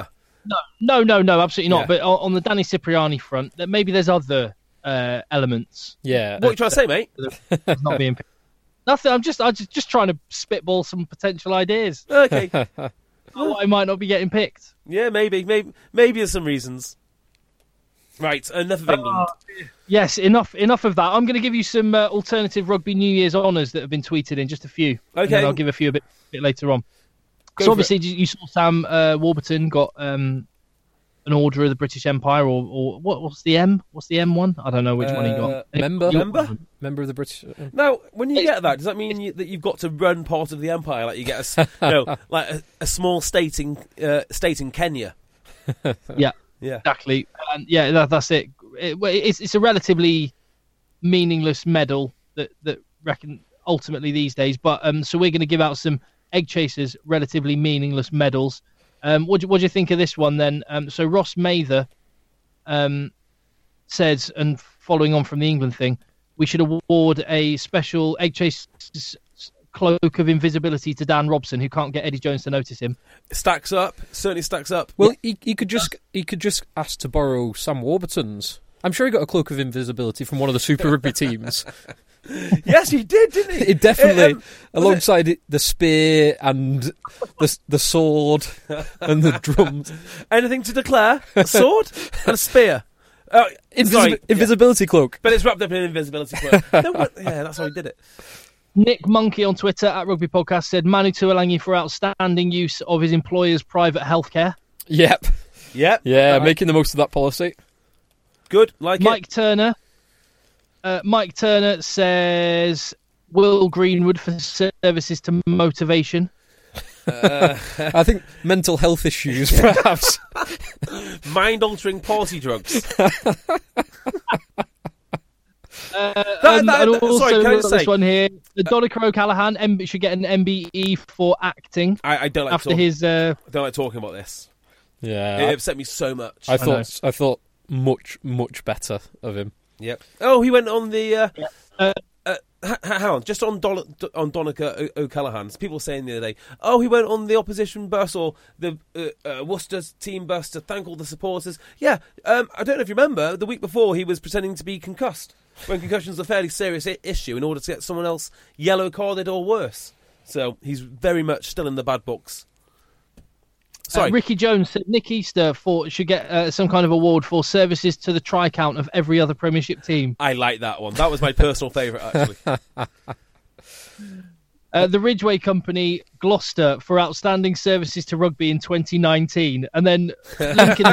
Speaker 5: No, absolutely not.
Speaker 3: Yeah.
Speaker 5: But on the Danny Cipriani front, that maybe there's other elements
Speaker 4: Yeah.
Speaker 3: What are you trying to say, mate?
Speaker 5: that's not being picked. Nothing. I'm just trying to spitball some potential ideas.
Speaker 3: Okay.
Speaker 5: I might not be getting picked.
Speaker 3: Yeah, maybe there's some reasons. Right, enough of England.
Speaker 5: Yes, enough of that. I'm going to give you some alternative rugby New Year's honours that have been tweeted in, just a few. And
Speaker 3: Okay.
Speaker 5: then I'll give a few a bit later on.
Speaker 3: Go
Speaker 5: So
Speaker 3: for
Speaker 5: obviously you saw Sam Warburton got an Order of the British Empire, or what's the M? What's the M one? I don't know which one he got.
Speaker 4: Member of the British.
Speaker 3: Now, when you get that, does that mean that you've got to run part of the empire? Like you get a small state in Kenya?
Speaker 5: Yeah,
Speaker 3: Yeah.
Speaker 5: exactly. And that's it. It's a relatively meaningless medal that reckon ultimately these days. But so we're going to give out some Egg Chasers relatively meaningless medals. What do you think of this one then? So Ross Mather says, and following on from the England thing, we should award a special Egg Chasers cloak of invisibility to Dan Robson, who can't get Eddie Jones to notice him.
Speaker 3: Stacks up. Certainly stacks up.
Speaker 4: Well, he could just ask to borrow Sam Warburton's. I'm sure he got a cloak of invisibility from one of the Super Rugby teams.
Speaker 3: Yes, he did, didn't he?
Speaker 4: It definitely, alongside the spear and the sword and the drums.
Speaker 3: Anything to declare? A sword and a spear.
Speaker 4: Invisibility cloak.
Speaker 3: But it's wrapped up in an invisibility cloak. Yeah, that's how he did it.
Speaker 5: Nick Monkey on Twitter at Rugby Podcast said Manu Tuolangi for outstanding use of his employer's private healthcare.
Speaker 4: Yep.
Speaker 3: Yep.
Speaker 4: Yeah, making the most of that policy.
Speaker 3: Good. Like
Speaker 5: Mike Turner. Mike Turner says Will Greenwood for services to motivation.
Speaker 4: I think mental health issues, perhaps.
Speaker 3: Mind-altering party drugs.
Speaker 5: And also,
Speaker 3: sorry, can I just say...
Speaker 5: this one here, Donnachie O'Callaghan should get an MBE for acting.
Speaker 3: I don't like
Speaker 5: after his.
Speaker 3: I don't like talking about this.
Speaker 4: Yeah,
Speaker 3: it upset me so much.
Speaker 4: I thought much better of him.
Speaker 3: Yep. Oh, he went on the. Hang on, just on Donnachie O'Callaghan. People were saying the other day, oh, he went on the opposition bus or the Worcester team bus to thank all the supporters. Yeah, I don't know if you remember, the week before he was pretending to be concussed, when concussion's a fairly serious issue, in order to get someone else yellow carded or worse. So he's very much still in the bad books. Sorry.
Speaker 5: Ricky Jones said Nick Easter should get some kind of award for services to the tri-count of every other Premiership team.
Speaker 3: I like that one. That was my personal favourite, actually.
Speaker 5: The Ridgeway Company, Gloucester, for outstanding services to rugby in 2019. And then linking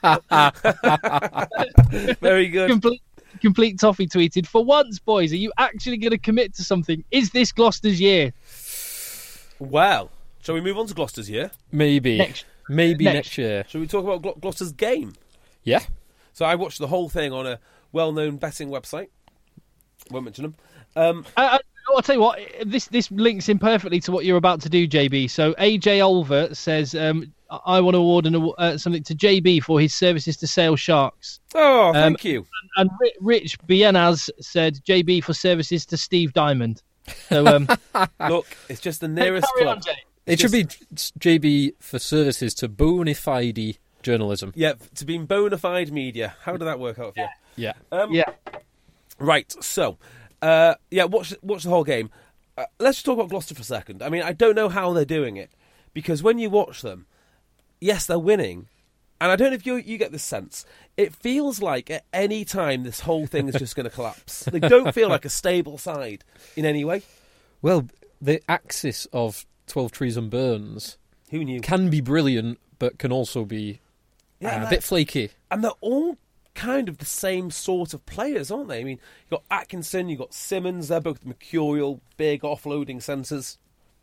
Speaker 3: very good.
Speaker 5: Complete Toffee tweeted, for once, boys, are you actually going to commit to something? Is this Gloucester's year?
Speaker 3: Well, shall we move on to Gloucester's year?
Speaker 4: Maybe next year.
Speaker 3: Shall we talk about Gloucester's game?
Speaker 4: Yeah.
Speaker 3: So I watched the whole thing on a well-known betting website. Won't mention them.
Speaker 5: I'll tell you what, this links in perfectly to what you're about to do, JB. So AJ Olver says, I want to award something to JB for his services to Sale Sharks.
Speaker 3: Oh, thank you.
Speaker 5: And Rich Bienaz said JB for services to Steve Diamond. So
Speaker 3: look, it's just the nearest club.
Speaker 4: It should be JB for services to bona fide journalism.
Speaker 3: Yeah, to being bona fide media. How did that work out for you?
Speaker 4: Yeah.
Speaker 5: Yeah.
Speaker 3: Right, so, watch the whole game. Let's just talk about Gloucester for a second. I mean, I don't know how they're doing it, because when you watch them, yes, they're winning, and I don't know if you get this sense. It feels like at any time this whole thing is just going to collapse. They don't feel like a stable side in any way.
Speaker 4: Well, the axis of 12 Trees and Burns
Speaker 3: Who knew?
Speaker 4: Can be brilliant, but can also be a bit flaky.
Speaker 3: And they're all kind of the same sort of players, aren't they? I mean, you've got Atkinson, you've got Simmons, they're both mercurial, big offloading centres.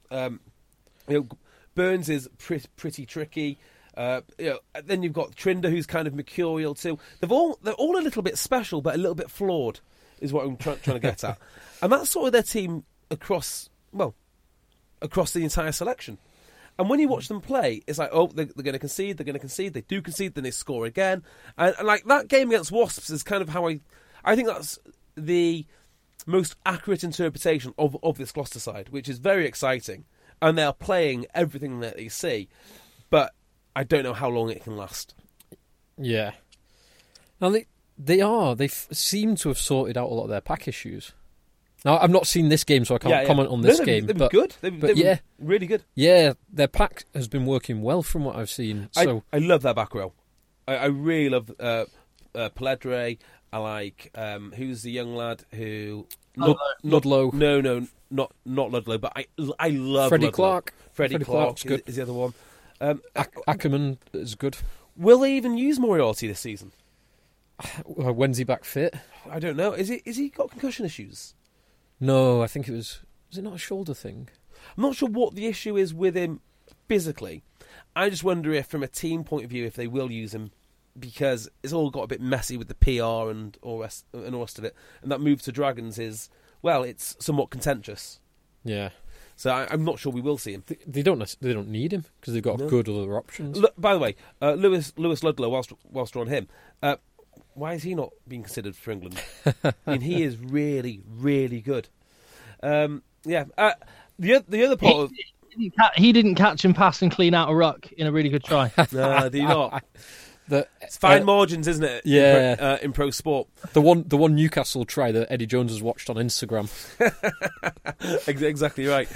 Speaker 3: Burns is pretty tricky. Then you've got Trinder, who's kind of mercurial too. They're all a little bit special, but a little bit flawed, is what I'm trying to get at. And that's sort of their team across the entire selection. And when you watch them play, it's like, oh, they're going to concede, they do concede, then they score again. And like that game against Wasps is kind of how I think that's the most accurate interpretation of this Gloucester side, which is very exciting. And they're playing everything that they see. But I don't know how long it can last.
Speaker 4: Yeah. Now, they seem to have sorted out a lot of their pack issues. Now, I've not seen this game, so I can't comment on this game.
Speaker 3: They've been good. They've been really good.
Speaker 4: Yeah, their pack has been working well from what I've seen. So
Speaker 3: I love their back row. I really love Peledre. I like who's the young lad who
Speaker 4: Ludlow.
Speaker 3: No, not Ludlow. But I love
Speaker 4: Freddie
Speaker 3: Ludlow.
Speaker 4: Clark.
Speaker 3: Freddie Clark is the other one.
Speaker 4: Ackerman is good.
Speaker 3: Will they even use Moriarty this season?
Speaker 4: When's he back fit?
Speaker 3: I don't know. Is he got concussion issues?
Speaker 4: No, I think it was it not a shoulder thing?
Speaker 3: I'm not sure what the issue is with him physically. I just wonder if, from a team point of view, if they will use him, because it's all got a bit messy with the PR and all the rest of it. And that move to Dragons is, well, it's somewhat contentious.
Speaker 4: Yeah.
Speaker 3: So I'm not sure we will see him.
Speaker 4: They don't need him because they've got good other options.
Speaker 3: By the way, Lewis Ludlow, whilst we're on him, why is he not being considered for England? I mean, he is really, really good. The other part of...
Speaker 5: He didn't catch and pass and clean out a ruck in a really good try.
Speaker 3: No, do you not? It's fine margins, isn't it?
Speaker 4: Yeah.
Speaker 3: In pro sport.
Speaker 4: The one Newcastle try that Eddie Jones has watched on Instagram.
Speaker 3: Exactly right.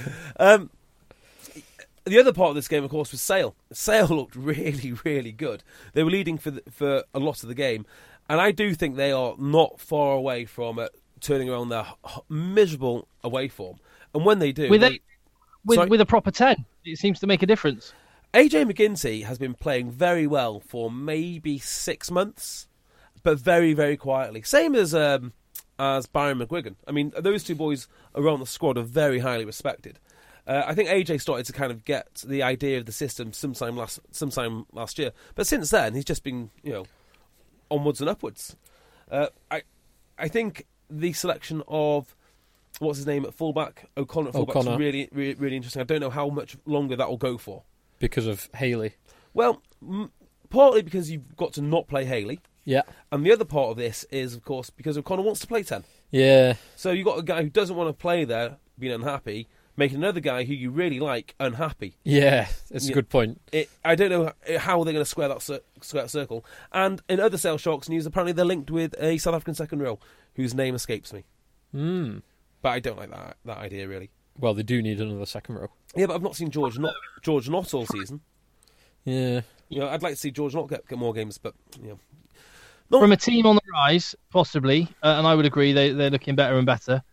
Speaker 3: The other part of this game, of course, was Sale. Sale looked really, really good. They were leading for a lot of the game, and I do think they are not far away from turning around their miserable away form. And when they do,
Speaker 5: with a proper 10, it seems to make a difference.
Speaker 3: AJ McGinty has been playing very well for maybe 6 months, but very, very quietly. Same as Byron McGuigan. I mean, those two boys around the squad are very highly respected. I think AJ started to kind of get the idea of the system sometime last year, but since then he's just been, onwards and upwards. I think the selection of what's his name at fullback, O'Connor at fullback, is really, really, really interesting. I don't know how much longer that will go for.
Speaker 4: Because of Haley?
Speaker 3: Well, partly because you've got to not play Haley.
Speaker 4: Yeah.
Speaker 3: And the other part of this is, of course, because O'Connor wants to play 10.
Speaker 4: Yeah.
Speaker 3: So you've got a guy who doesn't want to play there, being unhappy, making another guy who you really like unhappy.
Speaker 4: Yeah, it's a good point.
Speaker 3: I don't know how they're going to square that circle. And in other Sale Sharks news, apparently they're linked with a South African second row whose name escapes me. But I don't like that idea, really.
Speaker 4: Well, they do need another second row.
Speaker 3: Yeah, but I've not seen George Knott all season.
Speaker 4: Yeah.
Speaker 3: I'd like to see George Knott get more games, but,
Speaker 5: From a team on the rise, possibly, and I would agree they're looking better and better,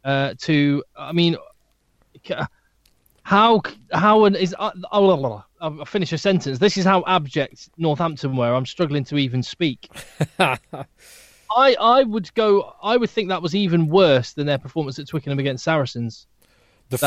Speaker 5: I'll finish a sentence. This is how abject Northampton were. I'm struggling to even speak. I would think that was even worse than their performance at Twickenham against Saracens. The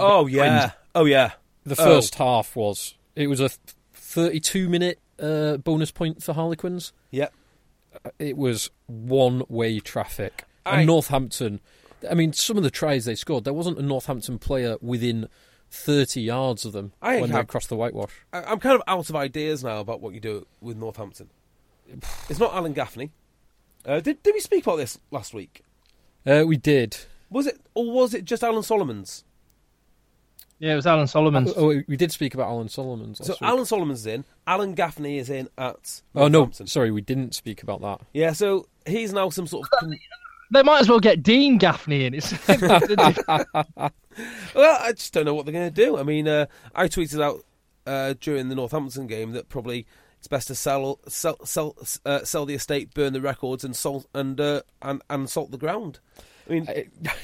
Speaker 4: first half was a 32-minute bonus point for Harlequins.
Speaker 3: Yep.
Speaker 4: It was one-way traffic. And Northampton, I mean, some of the tries they scored, there wasn't a Northampton player within 30 yards of them when they crossed the whitewash.
Speaker 3: I'm kind of out of ideas now about what you do with Northampton. It's not Alan Gaffney. Did we speak about this last week?
Speaker 4: We did.
Speaker 3: Was it just Alan Solomons?
Speaker 5: Yeah, it was Alan Solomons.
Speaker 4: We did speak about Alan Solomons last week.
Speaker 3: Alan Solomons is in. Alan Gaffney is in at Northampton.
Speaker 4: Oh, no, sorry, we didn't speak about that.
Speaker 3: Yeah, so he's now some sort of...
Speaker 5: They might as well get Dean Gaffney in.
Speaker 3: Well, I just don't know what they're going to do. I mean, I tweeted out during the Northampton game that probably it's best to sell the estate, burn the records, and salt the ground. I mean,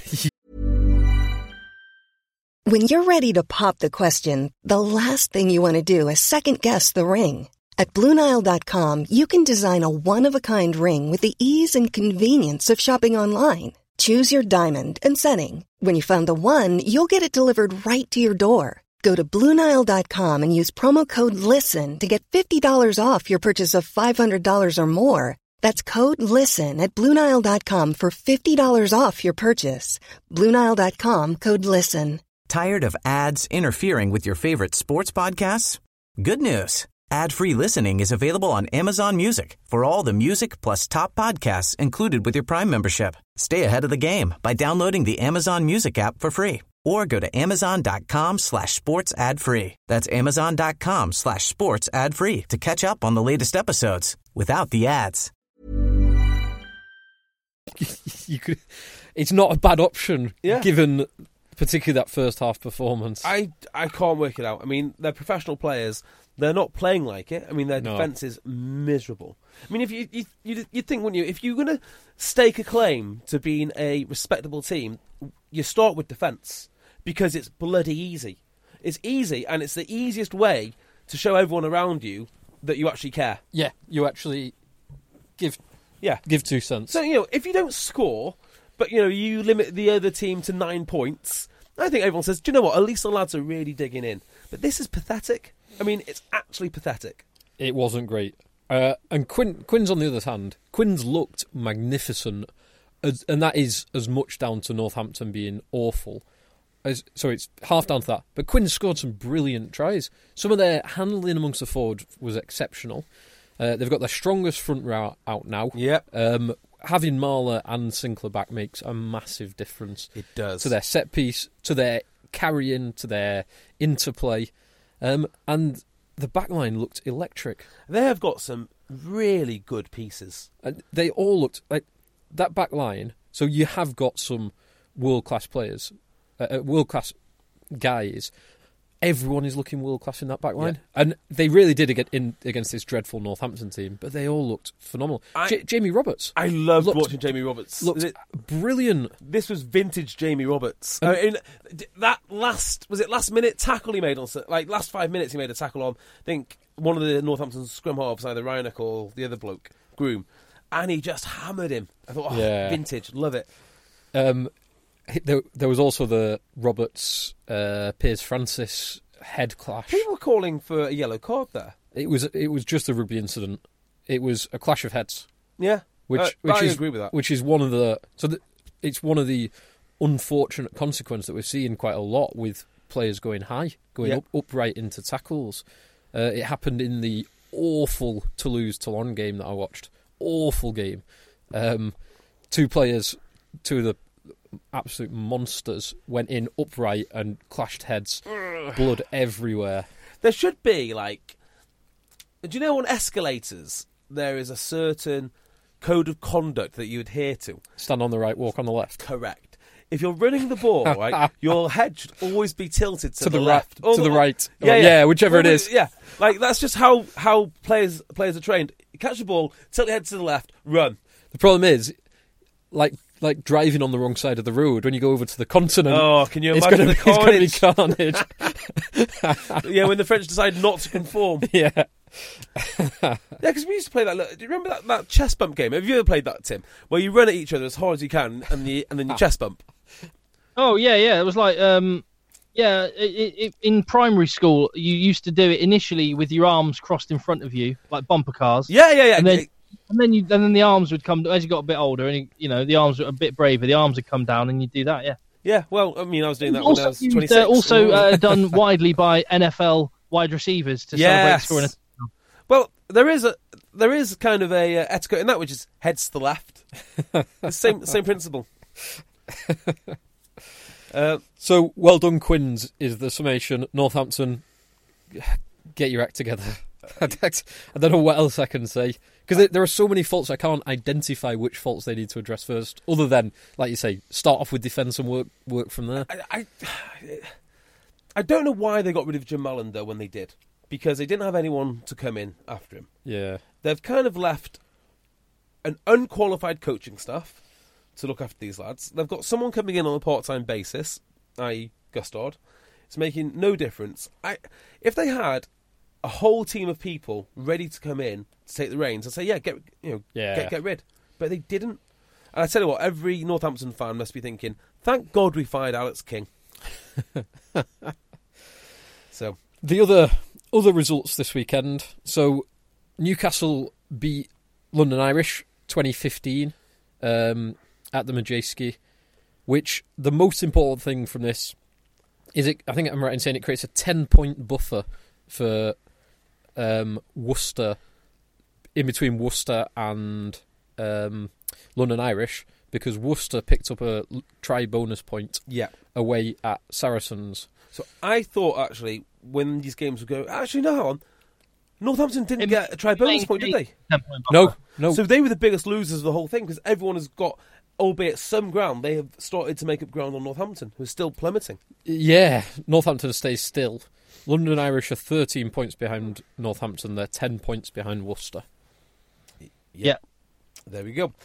Speaker 2: When you're ready to pop the question, the last thing you want to do is second-guess the ring. At BlueNile.com, you can design a one-of-a-kind ring with the ease and convenience of shopping online. Choose your diamond and setting. When you find the one, you'll get it delivered right to your door. Go to BlueNile.com and use promo code LISTEN to get $50 off your purchase of $500 or more. That's code LISTEN at BlueNile.com for $50 off your purchase. BlueNile.com, code LISTEN.
Speaker 1: Tired of ads interfering with your favorite sports podcasts? Good news. Ad-free listening is available on Amazon Music for all the music plus top podcasts included with your Prime membership. Stay ahead of the game by downloading the Amazon Music app for free or go to amazon.com/sports ad free. That's amazon.com/sports ad free to catch up on the latest episodes without the ads.
Speaker 4: It's not a bad option,
Speaker 3: Yeah.
Speaker 4: given particularly that first half performance.
Speaker 3: I can't work it out. I mean, they're professional players. They're not playing like it. I mean, their defence is miserable. I mean, if you'd think, wouldn't you, if you're going to stake a claim to being a respectable team, you start with defence because it's bloody easy. It's easy, and it's the easiest way to show everyone around you that you actually care.
Speaker 4: Yeah, you actually give 2 cents.
Speaker 3: So, if you don't score, but, you limit the other team to 9 points, I think everyone says, do you know what, at least the lads are really digging in. But this is pathetic. I mean, it's actually pathetic.
Speaker 4: It wasn't great. And Quinn's on the other hand. Quinn's looked magnificent, and that is as much down to Northampton being awful. So it's half down to that. But Quinn scored some brilliant tries. Some of their handling amongst the forward was exceptional. They've got their strongest front row out now.
Speaker 3: Yep.
Speaker 4: Having Marler and Sinclair back makes a massive difference.
Speaker 3: It does.
Speaker 4: To their set piece, to their carrying, to their interplay. And the back line looked electric.
Speaker 3: They have got some really good pieces.
Speaker 4: And they all looked like that back line. So you have got some world-class players, world-class guys. Everyone is looking world-class in that back line. Yeah. And they really did get in against this dreadful Northampton team, but they all looked phenomenal. Jamie Roberts.
Speaker 3: I loved watching Jamie Roberts.
Speaker 4: Looked brilliant.
Speaker 3: This was vintage Jamie Roberts. That last minute tackle he made on, like, last 5 minutes he made a tackle on, I think, one of the Northampton scrum halves, either Ryannock or the other bloke, Groom, and he just hammered him. I thought, vintage, love it.
Speaker 4: There was also the Roberts Piers Francis head clash.
Speaker 3: People were calling for a yellow card there.
Speaker 4: It was just a rugby incident. It was a clash of heads.
Speaker 3: Yeah,
Speaker 4: which
Speaker 3: I
Speaker 4: is,
Speaker 3: agree with that.
Speaker 4: Which is one of the it's one of the unfortunate consequences that we're seeing quite a lot with players going high, going upright into tackles. It happened in the awful Toulouse-Toulon game that I watched. Awful game. 2 players, 2 of the absolute monsters, went in upright and clashed heads. Blood everywhere.
Speaker 3: There should be, like, do you know on escalators there is a certain code of conduct that you adhere to?
Speaker 4: Stand on the right, walk on the left.
Speaker 3: Correct. If you're running the ball, right, your head should always be tilted to the left.
Speaker 4: To the right. Yeah, whichever it is.
Speaker 3: Yeah, like, that's just how players are trained. You catch the ball, tilt your head to the left, run.
Speaker 4: The problem is, like driving on the wrong side of the road when you go over to the continent.
Speaker 3: Oh, can you imagine the carnage?
Speaker 4: It's going to be carnage.
Speaker 3: Yeah, when the French decide not to conform.
Speaker 4: Yeah.
Speaker 3: Yeah, because we used to play that. Look, do you remember that chest bump game? Have you ever played that, Tim? Where you run at each other as hard as you can, and then you chest bump.
Speaker 5: Oh yeah. It was like in primary school you used to do it initially with your arms crossed in front of you, like bumper cars.
Speaker 3: Yeah.
Speaker 5: And then the arms would come as you got a bit older, and the arms were a bit braver. The arms would come down, and you'd do that. Yeah. Yeah.
Speaker 3: Well, I mean, I was doing that when I was 26.
Speaker 5: Done widely by NFL wide receivers to celebrate scoring a touchdown.
Speaker 3: Well, there is kind of a etiquette in that, which is heads to the left. The same principle.
Speaker 4: So well done, Quinns, is the summation. Northampton, get your act together. I don't know what else I can say, because there are so many faults I can't identify which faults they need to address first, other than, like you say, start off with defence and work from there.
Speaker 3: I don't know why they got rid of Jim Mullender when they did, because they didn't have anyone to come in after him.
Speaker 4: Yeah,
Speaker 3: they've kind of left an unqualified coaching staff to look after these lads. They've got someone coming in on a part-time basis, i.e. Gustard. It's making no difference. If they had a whole team of people ready to come in to take the reins, I'd say, get rid. But they didn't. And I tell you what, every Northampton fan must be thinking, thank God we fired Alex King. So
Speaker 4: the other results this weekend. So Newcastle beat London Irish 2015 at the Madejski, which the most important thing from this is I think I'm right in saying it creates a 10-point buffer for Worcester, in between Worcester and London Irish, because Worcester picked up a try bonus point away at Saracens.
Speaker 3: So I thought, actually, when these games would go... Actually, no, hang on. Northampton didn't get a try bonus point, did they?
Speaker 4: No.
Speaker 3: So they were the biggest losers of the whole thing, because everyone has got, albeit some ground, they have started to make up ground on Northampton, who are still plummeting.
Speaker 4: Yeah, Northampton stays still. London Irish are 13 points behind Northampton. They're 10 points behind Worcester.
Speaker 5: Yeah.
Speaker 3: There we go.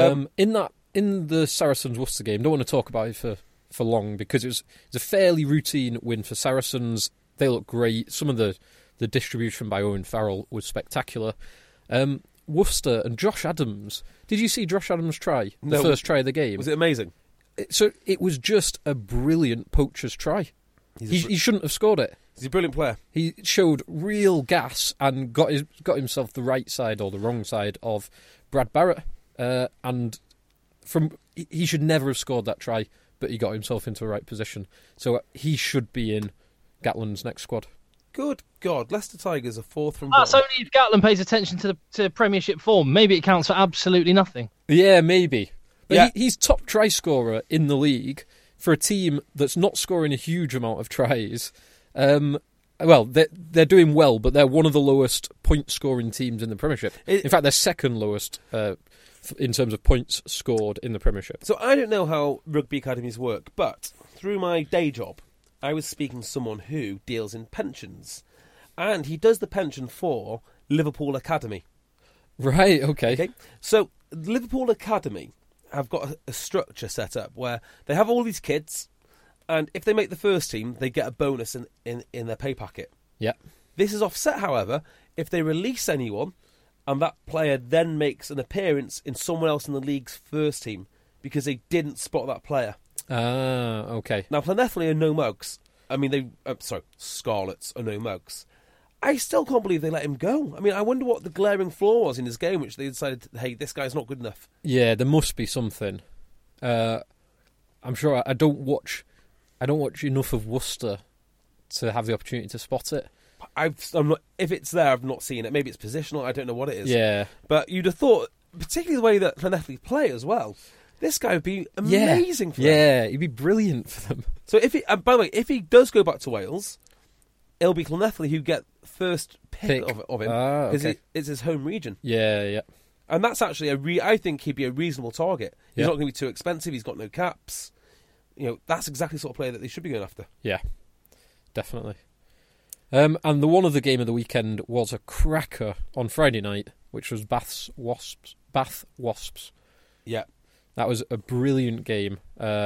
Speaker 4: In the Saracens-Worcester game, don't want to talk about it for long, because it was a fairly routine win for Saracens. They look great. Some of the distribution by Owen Farrell was spectacular. Worcester and Josh Adams. Did you see Josh Adams' try? The first try of the game.
Speaker 3: Was it amazing?
Speaker 4: So it was just a brilliant poacher's try. He shouldn't have scored it.
Speaker 3: He's a brilliant player.
Speaker 4: He showed real gas and got himself the right side or the wrong side of Brad Barrett. And he should never have scored that try, but he got himself into the right position. So he should be in Gatland's next squad.
Speaker 3: Good God, Leicester Tigers are fourth from
Speaker 5: That's
Speaker 3: bottom.
Speaker 5: only if Gatland pays attention to Premiership form. Maybe it counts for absolutely nothing.
Speaker 4: Yeah, maybe. But
Speaker 3: Yeah.
Speaker 4: he's top try scorer in the league for a team that's not scoring a huge amount of tries. Well, they're doing well, but they're one of the lowest point-scoring teams in the Premiership. In fact, they're second lowest in terms of points scored in the Premiership.
Speaker 3: So I don't know how rugby academies work, but through my day job, I was speaking to someone who deals in pensions, and he does the pension for Liverpool Academy.
Speaker 4: Right, okay.
Speaker 3: So Liverpool Academy have got a structure set up where they have all these kids, and if they make the first team, they get a bonus in their pay packet.
Speaker 4: Yeah.
Speaker 3: This is offset, however, if they release anyone, and that player then makes an appearance in someone else in the league's first team because they didn't spot that player.
Speaker 4: Ah, okay.
Speaker 3: Now, Llanelli are no mugs. I mean, Scarlets are no mugs. I still can't believe they let him go. I mean, I wonder what the glaring flaw was in his game, which they decided, hey, this guy's not good enough.
Speaker 4: Yeah, there must be something. I'm sure I don't watch enough of Worcester to have the opportunity to spot it.
Speaker 3: I'm not. If it's there, I've not seen it. Maybe it's positional. I don't know what it is.
Speaker 4: Yeah,
Speaker 3: but you'd have thought, particularly the way that Llanelli play as well. This guy would be amazing for them.
Speaker 4: Yeah, he'd be brilliant for them.
Speaker 3: So if by the way, if he does go back to Wales, it'll be Llanelli who get first pick of him because it's his home region.
Speaker 4: Yeah.
Speaker 3: And that's actually I think he'd be a reasonable target. He's
Speaker 4: Yeah.
Speaker 3: not going to be too expensive. He's got no caps. That's exactly the sort of player that they should be going after.
Speaker 4: Yeah, definitely. And the one other game of the weekend was a cracker on Friday night, which was Bath Wasps.
Speaker 3: Yeah.
Speaker 4: That was a brilliant game.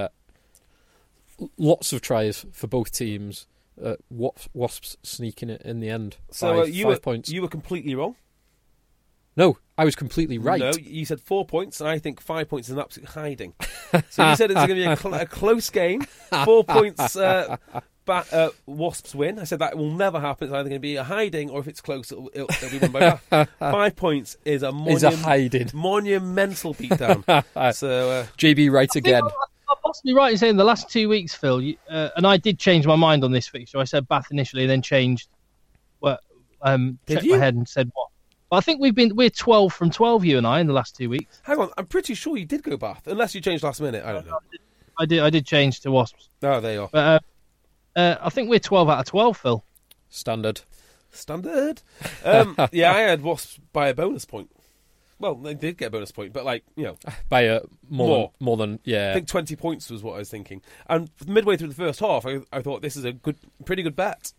Speaker 4: Lots of tries for both teams. Wasps sneaking it in the end.
Speaker 3: So
Speaker 4: 5 points.
Speaker 3: You were completely wrong.
Speaker 4: No, I was completely right.
Speaker 3: No, you said 4 points, and I think 5 points is an absolute hiding. So you said it's going to be a close game. 4 points, Wasps win. I said that will never happen. It's either going to be a hiding, or if it's close, it'll be won by Bath. 5 points is a
Speaker 4: hiding.
Speaker 3: Monumental beatdown. So
Speaker 4: JB right again.
Speaker 5: I'm possibly right in saying the last 2 weeks, Phil, and I did change my mind on this fixture. I said Bath initially, and then changed. Checked my head and said what? But I think we're 12 from 12, you and I, in the last 2 weeks.
Speaker 3: Hang on, I'm pretty sure you did go Bath, unless you changed last minute. I don't know.
Speaker 5: I did change to Wasps.
Speaker 3: Oh, there you are.
Speaker 5: But I think we're 12 out of 12, Phil.
Speaker 4: Standard.
Speaker 3: Yeah, I had Wasps by a bonus point. Well, they did get a bonus point, but
Speaker 4: by a more than
Speaker 3: I think 20 points was what I was thinking. And midway through the first half, I thought this is a pretty good bet.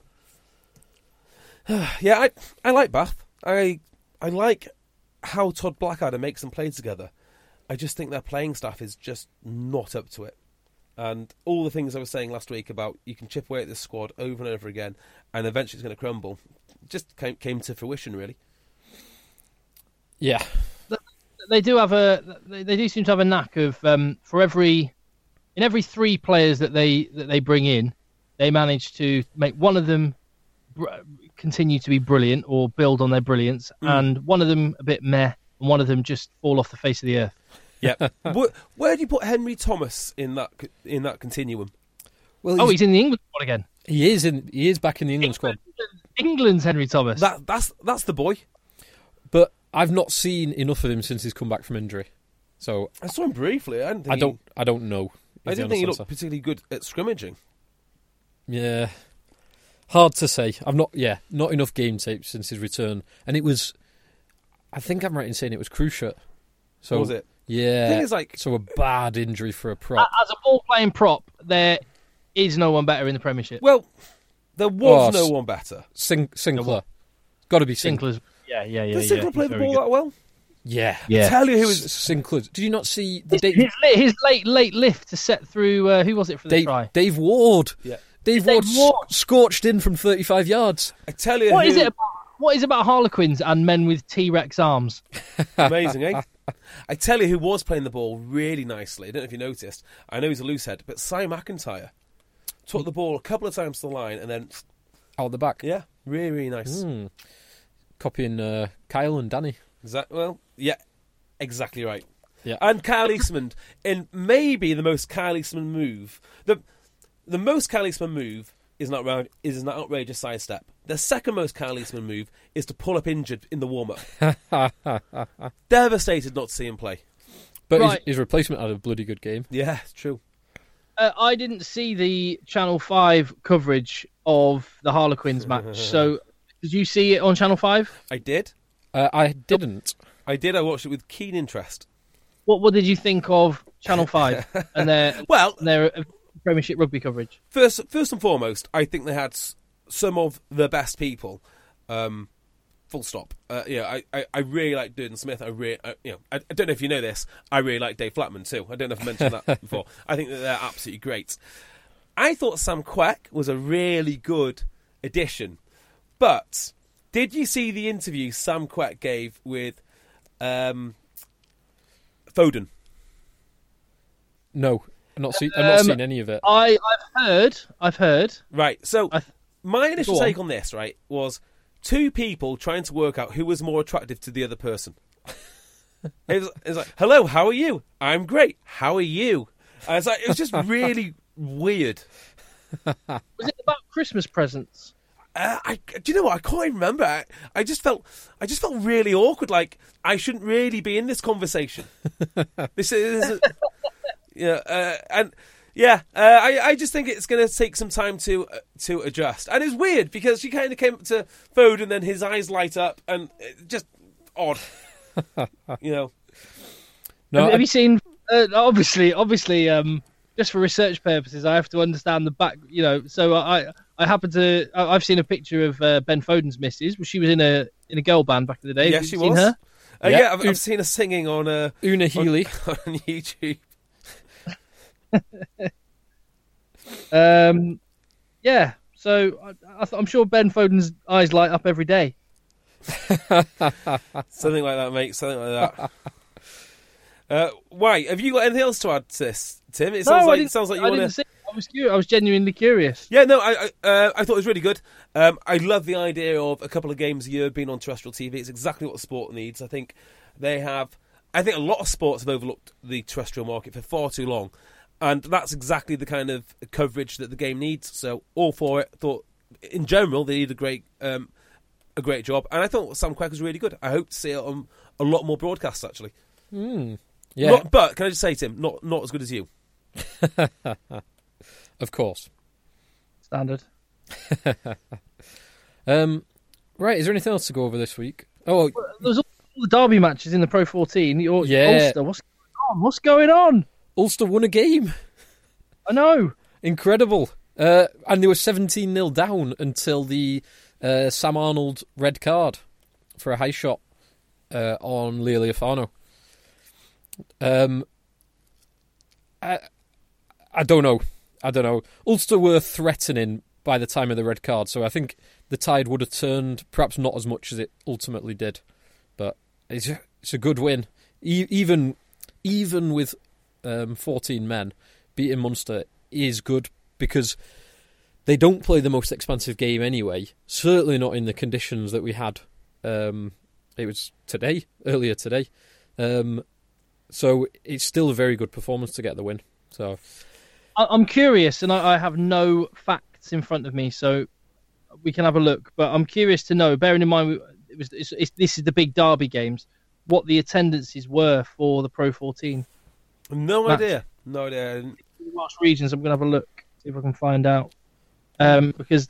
Speaker 3: Yeah, I like Bath. I like how Todd Blackadder makes them play together. I just think their playing staff is just not up to it. And all the things I was saying last week about you can chip away at this squad over and over again, and eventually it's going to crumble, just came to fruition, really.
Speaker 4: Yeah.
Speaker 5: They do seem to have a knack of in every 3 players that they bring in, they manage to make one of them continue to be brilliant or build on their brilliance, and one of them a bit meh, and one of them just fall off the face of the earth.
Speaker 3: Yeah. Where do you put Henry Thomas in that continuum?
Speaker 4: Well,
Speaker 5: he's in the England squad again.
Speaker 4: He is back in the England squad.
Speaker 5: England's Henry Thomas.
Speaker 3: That's the boy.
Speaker 4: But I've not seen enough of him since he's come back from injury. So
Speaker 3: I saw him briefly. I
Speaker 4: don't know.
Speaker 3: I didn't think he looked particularly good at scrimmaging.
Speaker 4: Yeah, hard to say. Not enough game tape since his return, and it was. I think I'm right in saying it was Cruciate. So
Speaker 3: was it?
Speaker 4: Yeah.
Speaker 3: The thing is, like,
Speaker 4: so a bad injury for a prop.
Speaker 5: As a ball playing prop, there is no one better in the Premiership.
Speaker 3: Well, there was no one better.
Speaker 4: Sinclair, got to be Sinclair.
Speaker 5: Sinclair's. Yeah.
Speaker 3: Did Sinclair play the ball that well?
Speaker 4: Yeah.
Speaker 3: I tell you who was
Speaker 4: Sinclair. Did you not see the
Speaker 5: his late lift to set through? Who was it for the try?
Speaker 4: Dave Ward.
Speaker 3: Yeah.
Speaker 4: Dave Ward scorched in from 35 yards.
Speaker 3: I tell you,
Speaker 5: what is it about Harlequins and men with T-Rex arms?
Speaker 3: Amazing, eh? I tell you who was playing the ball really nicely. I don't know if you noticed. I know he's a loose head, but Cy McIntyre took the ball a couple of times to the line and then
Speaker 4: out the back.
Speaker 3: Yeah, really, really nice.
Speaker 4: Copying Kyle and Danny.
Speaker 3: Yeah, exactly right.
Speaker 4: Yeah,
Speaker 3: and Kyle Eastman in maybe the most Kyle Eastman move. The most Kyle Eastman move is an outrageous sidestep. The second most Kyle Eastman move is to pull up injured in the warm-up. Devastated not to see him play.
Speaker 4: But his replacement had a bloody good game.
Speaker 3: Yeah, it's true.
Speaker 5: I didn't see the Channel 5 coverage of the Harlequins match, so did you see it on Channel 5?
Speaker 3: I did.
Speaker 4: I didn't.
Speaker 3: I did. I watched it with keen interest.
Speaker 5: What did you think of Channel 5 and their Premiership rugby coverage?
Speaker 3: First and foremost, I think they had some of the best people. Full stop. I really like Durden Smith. I don't know if you know this. I really like Dave Flatman too. I don't know if I mentioned that before. I think that they're absolutely great. I thought Sam Quek was a really good addition, but did you see the interview Sam Quek gave with Foden?
Speaker 4: No, I've not seen any of it.
Speaker 5: I've heard.
Speaker 3: Right. So my initial take on this, right, was two people trying to work out who was more attractive to the other person. It was like, hello, how are you? I'm great. How are you? It was just really weird.
Speaker 5: Was it about Christmas presents?
Speaker 3: Do you know what? I can't even remember. I just felt really awkward. Like I shouldn't really be in this conversation. This is I just think it's going to take some time to adjust. And it's weird because she kind of came up to Foden and then his eyes light up and just odd.
Speaker 5: No, have you seen? Obviously, just for research purposes, I have to understand the back. So I happen to. I've seen a picture of Ben Foden's missus. She was in a girl band back in the day.
Speaker 3: Yeah, she was. Her? I've seen her singing on
Speaker 4: Una Healy
Speaker 3: on YouTube.
Speaker 5: So I'm sure Ben Foden's eyes light up every day.
Speaker 3: Something like that, mate. Something like that. Why? Have you got anything else to add to this, Tim? It sounds like you want to.
Speaker 5: I was genuinely curious.
Speaker 3: Yeah, no, I thought it was really good. I love the idea of a couple of games a year being on terrestrial TV. It's exactly what the sport needs. I think a lot of sports have overlooked the terrestrial market for far too long. And that's exactly the kind of coverage that the game needs. So all for it. Thought in general they did a great job, and I thought Sam Quek was really good. I hope to see it on a lot more broadcasts actually.
Speaker 4: Yeah,
Speaker 3: but can I just say, Tim, not as good as you.
Speaker 4: Of course,
Speaker 5: standard.
Speaker 4: Right, is there anything else to go over this week? Oh,
Speaker 5: there's all the derby matches in the Pro 14. Ulster, what's going on?
Speaker 4: Ulster won a game.
Speaker 5: I know.
Speaker 4: Incredible. And they were 17-0 down until the Sam Arnold red card for a high shot on Lealiafano. I don't know. Ulster were threatening by the time of the red card, so I think the tide would have turned, perhaps not as much as it ultimately did. But it's a good win. Even with 14 men, beating Munster is good because they don't play the most expansive game anyway. Certainly not in the conditions that we had. It was earlier today. So it's still a very good performance to get the win. So
Speaker 5: I'm curious, and I have no facts in front of me, so we can have a look. But I'm curious to know, bearing in mind this is the big derby games, what the attendances were for the Pro 14.
Speaker 3: No
Speaker 5: Max?
Speaker 3: idea. No idea.
Speaker 5: The Welsh regions, I'm going to have a look, see if I can find out. Because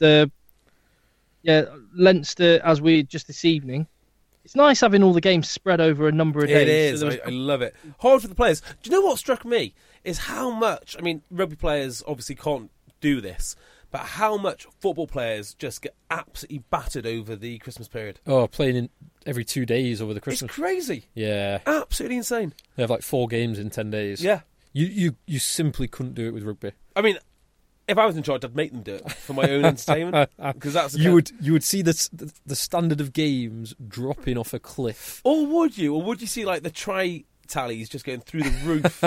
Speaker 5: Leinster, as we just this evening, it's nice having all the games spread over a number of days.
Speaker 3: It is.
Speaker 5: So
Speaker 3: I love it. Hard for the players. Do you know what struck me? Is how much, I mean, rugby players obviously can't do this, but how much football players just get absolutely battered over the Christmas period.
Speaker 4: Oh, playing in every 2 days over the Christmas.
Speaker 3: It's crazy.
Speaker 4: Yeah.
Speaker 3: Absolutely insane.
Speaker 4: They have like 4 games in 10 days.
Speaker 3: Yeah.
Speaker 4: You simply couldn't do it with rugby.
Speaker 3: I mean, if I was in charge, I'd make them do it for my own entertainment. Because that's
Speaker 4: you would see the standard of games dropping off a cliff.
Speaker 3: Or would you? Or would you see like the try tallies just going through the roof?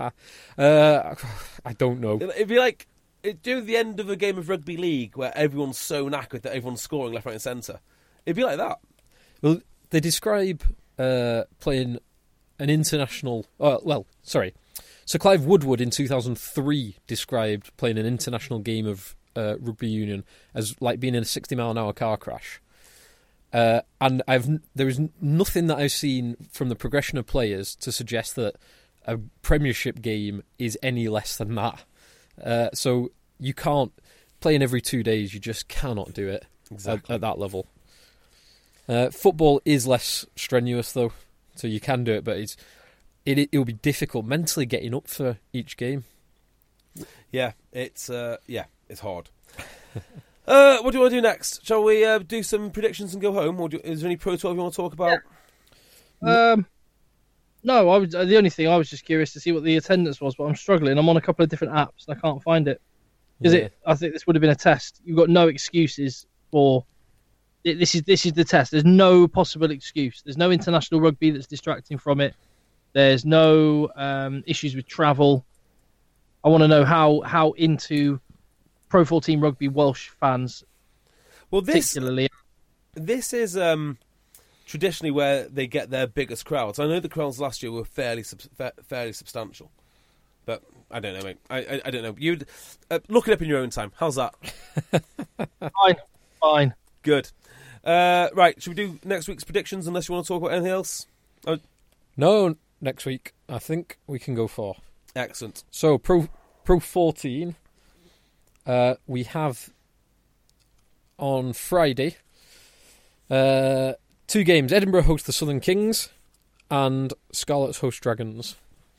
Speaker 4: I don't know.
Speaker 3: It'd be like during the end of a game of rugby league where everyone's so knackered that everyone's scoring left, right, and centre. It'd be like that.
Speaker 4: Well, they describe playing an international. So Clive Woodward in 2003 described playing an international game of rugby union as like being in a 60-mile-an-hour car crash. And there is nothing that I've seen from the progression of players to suggest that a Premiership game is any less than that. So you can't playing every 2 days. You just cannot do it at that level. Football is less strenuous though, so you can do it, but it'll be difficult mentally getting up for each game.
Speaker 3: Yeah, it's hard. What do you want to do next? Shall we do some predictions and go home, or is there any Pro 12 you want to talk about?
Speaker 5: No, the only thing I was just curious to see what the attendance was, but I'm struggling. I'm on a couple of different apps and I can't find it. I think this would have been a test. You've got no excuses for it. This is the test. There's no possible excuse. There's no international rugby that's distracting from it. There's no issues with travel. I want to know how into Pro 14 rugby Welsh fans.
Speaker 3: Well,
Speaker 5: particularly.
Speaker 3: This is traditionally where they get their biggest crowds. I know the crowds last year were fairly substantial, but I don't know, mate. I don't know. You'd look it up in your own time. How's that?
Speaker 5: Fine.
Speaker 3: Good. Right, should we do next week's predictions? Unless you want to talk about anything else.
Speaker 4: No, next week I think we can go for.
Speaker 3: Excellent.
Speaker 4: So Pro 14, we have on Friday 2 games. Edinburgh host the Southern Kings and Scarlets host Dragons.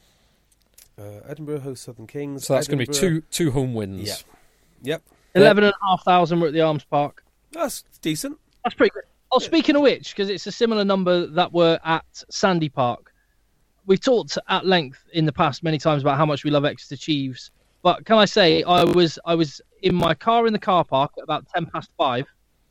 Speaker 3: Edinburgh host Southern Kings.
Speaker 4: So that's going to be two home wins.
Speaker 3: Yeah. Yep.
Speaker 5: 11,500 were at the Arms Park.
Speaker 3: That's decent.
Speaker 5: That's pretty good. Oh, speaking of which, because it's a similar number that were at Sandy Park. We've talked at length in the past many times about how much we love Exeter Chiefs. But can I say, I was in my car in the car park at about 5:10.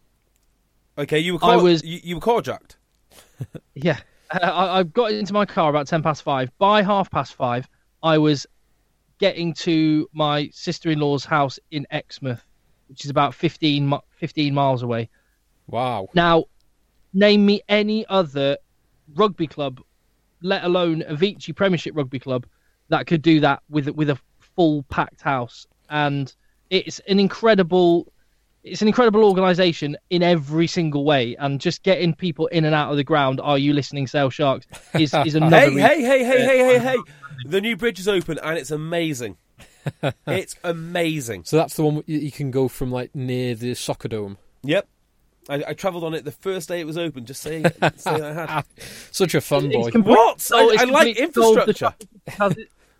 Speaker 3: Okay, you were carjacked.
Speaker 5: Yeah, I got into my car about 5:10. By 5:30, I was getting to my sister-in-law's house in Exmouth, which is about 15 miles away.
Speaker 4: Wow.
Speaker 5: Now, name me any other rugby club, let alone Avicii Premiership Rugby Club, that could do that with a full packed house. And it's an incredible organisation in every single way. And just getting people in and out of the ground, are you listening, Sale Sharks, is another
Speaker 3: Hey. The new bridge is open and it's amazing. It's amazing.
Speaker 4: So that's the one you can go from like near the Soccer Dome.
Speaker 3: Yep. I travelled on it the first day it was open, just saying I had.
Speaker 4: Such a fun boy.
Speaker 3: What? I like infrastructure.
Speaker 5: Has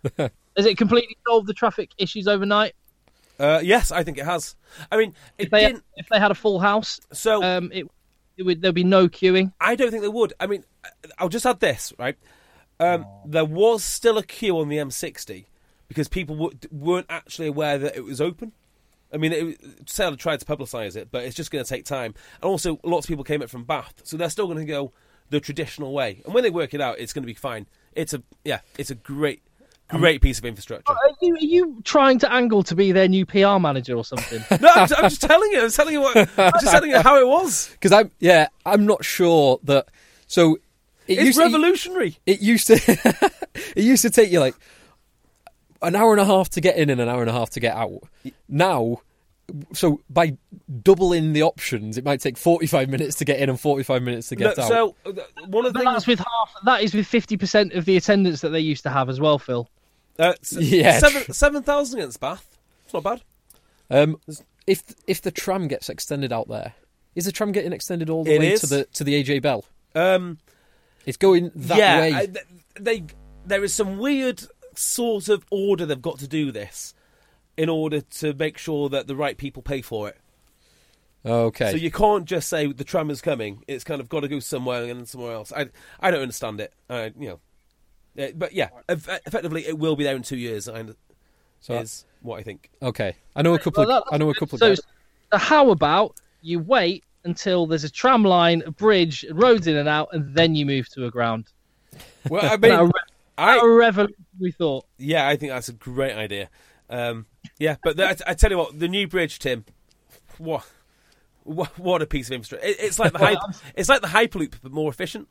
Speaker 5: it completely solved the traffic issues overnight?
Speaker 3: Yes, I think it has. I mean, if
Speaker 5: they had a full house,
Speaker 3: so
Speaker 5: there'd be no queuing.
Speaker 3: I don't think they would. I mean, I'll just add this, right? There was still a queue on the M60 because people weren't actually aware that it was open. I mean, Sale tried to publicise it, but it's just going to take time. And also, lots of people came up from Bath, so they're still going to go the traditional way. And when they work it out, it's going to be fine. It's a great piece of infrastructure.
Speaker 5: Are you trying to angle to be their new PR manager or something?
Speaker 3: No, I'm just telling you. I'm just telling you how it was.
Speaker 4: Because I'm not sure that. So
Speaker 3: it's revolutionary.
Speaker 4: It used to take you like an hour and a half to get in and an hour and a half to get out. Now So by doubling the options, it might take 45 minutes to get in and 45 minutes to get out.
Speaker 3: So one of the things
Speaker 5: that is with 50% of the attendance that they used to have as well, Phil.
Speaker 4: Yeah,
Speaker 3: 7,000 against Bath. It's not bad.
Speaker 4: If the tram gets extended out there, is the tram getting extended all the way to the AJ Bell? It's going that way.
Speaker 3: There is some weird sort of order they've got to do this in order to make sure that the right people pay for it.
Speaker 4: Okay.
Speaker 3: So you can't just say the tram is coming. It's kind of got to go somewhere and somewhere else. I don't understand it. But yeah, effectively it will be there in 2 years. Is what I think.
Speaker 4: Okay, I know a couple. Of
Speaker 5: So how about you wait until there's a tram line, a bridge, roads in and out, and then you move to a ground?
Speaker 3: Well, I mean,
Speaker 5: a revolutionary thought.
Speaker 3: Yeah, I think that's a great idea. But I tell you what, the new bridge, Tim. What a piece of infrastructure! It's like the Hyperloop, but more efficient.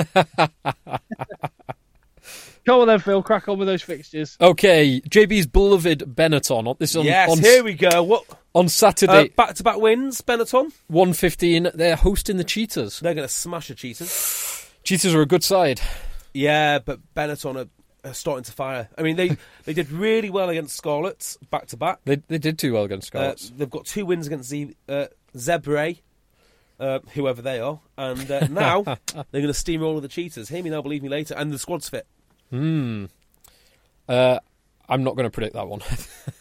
Speaker 5: Come on then, Phil. Crack on with those fixtures.
Speaker 4: Okay, JB's beloved Benetton. This is
Speaker 3: on here we go. What
Speaker 4: on Saturday?
Speaker 3: Back-to-back wins, Benetton.
Speaker 4: 1:15. They're hosting the Cheetahs.
Speaker 3: They're going to smash the Cheetahs.
Speaker 4: Cheetahs are a good side.
Speaker 3: Yeah, but Benetton are starting to fire. I mean, they did really well against Scarlets back-to-back.
Speaker 4: They did too well against Scarlets.
Speaker 3: They've got 2 wins against Zebre, whoever they are, and now they're going to steamroll the Cheetahs. Hear me now, believe me later, and the squad's fit.
Speaker 4: I'm not going to predict that one.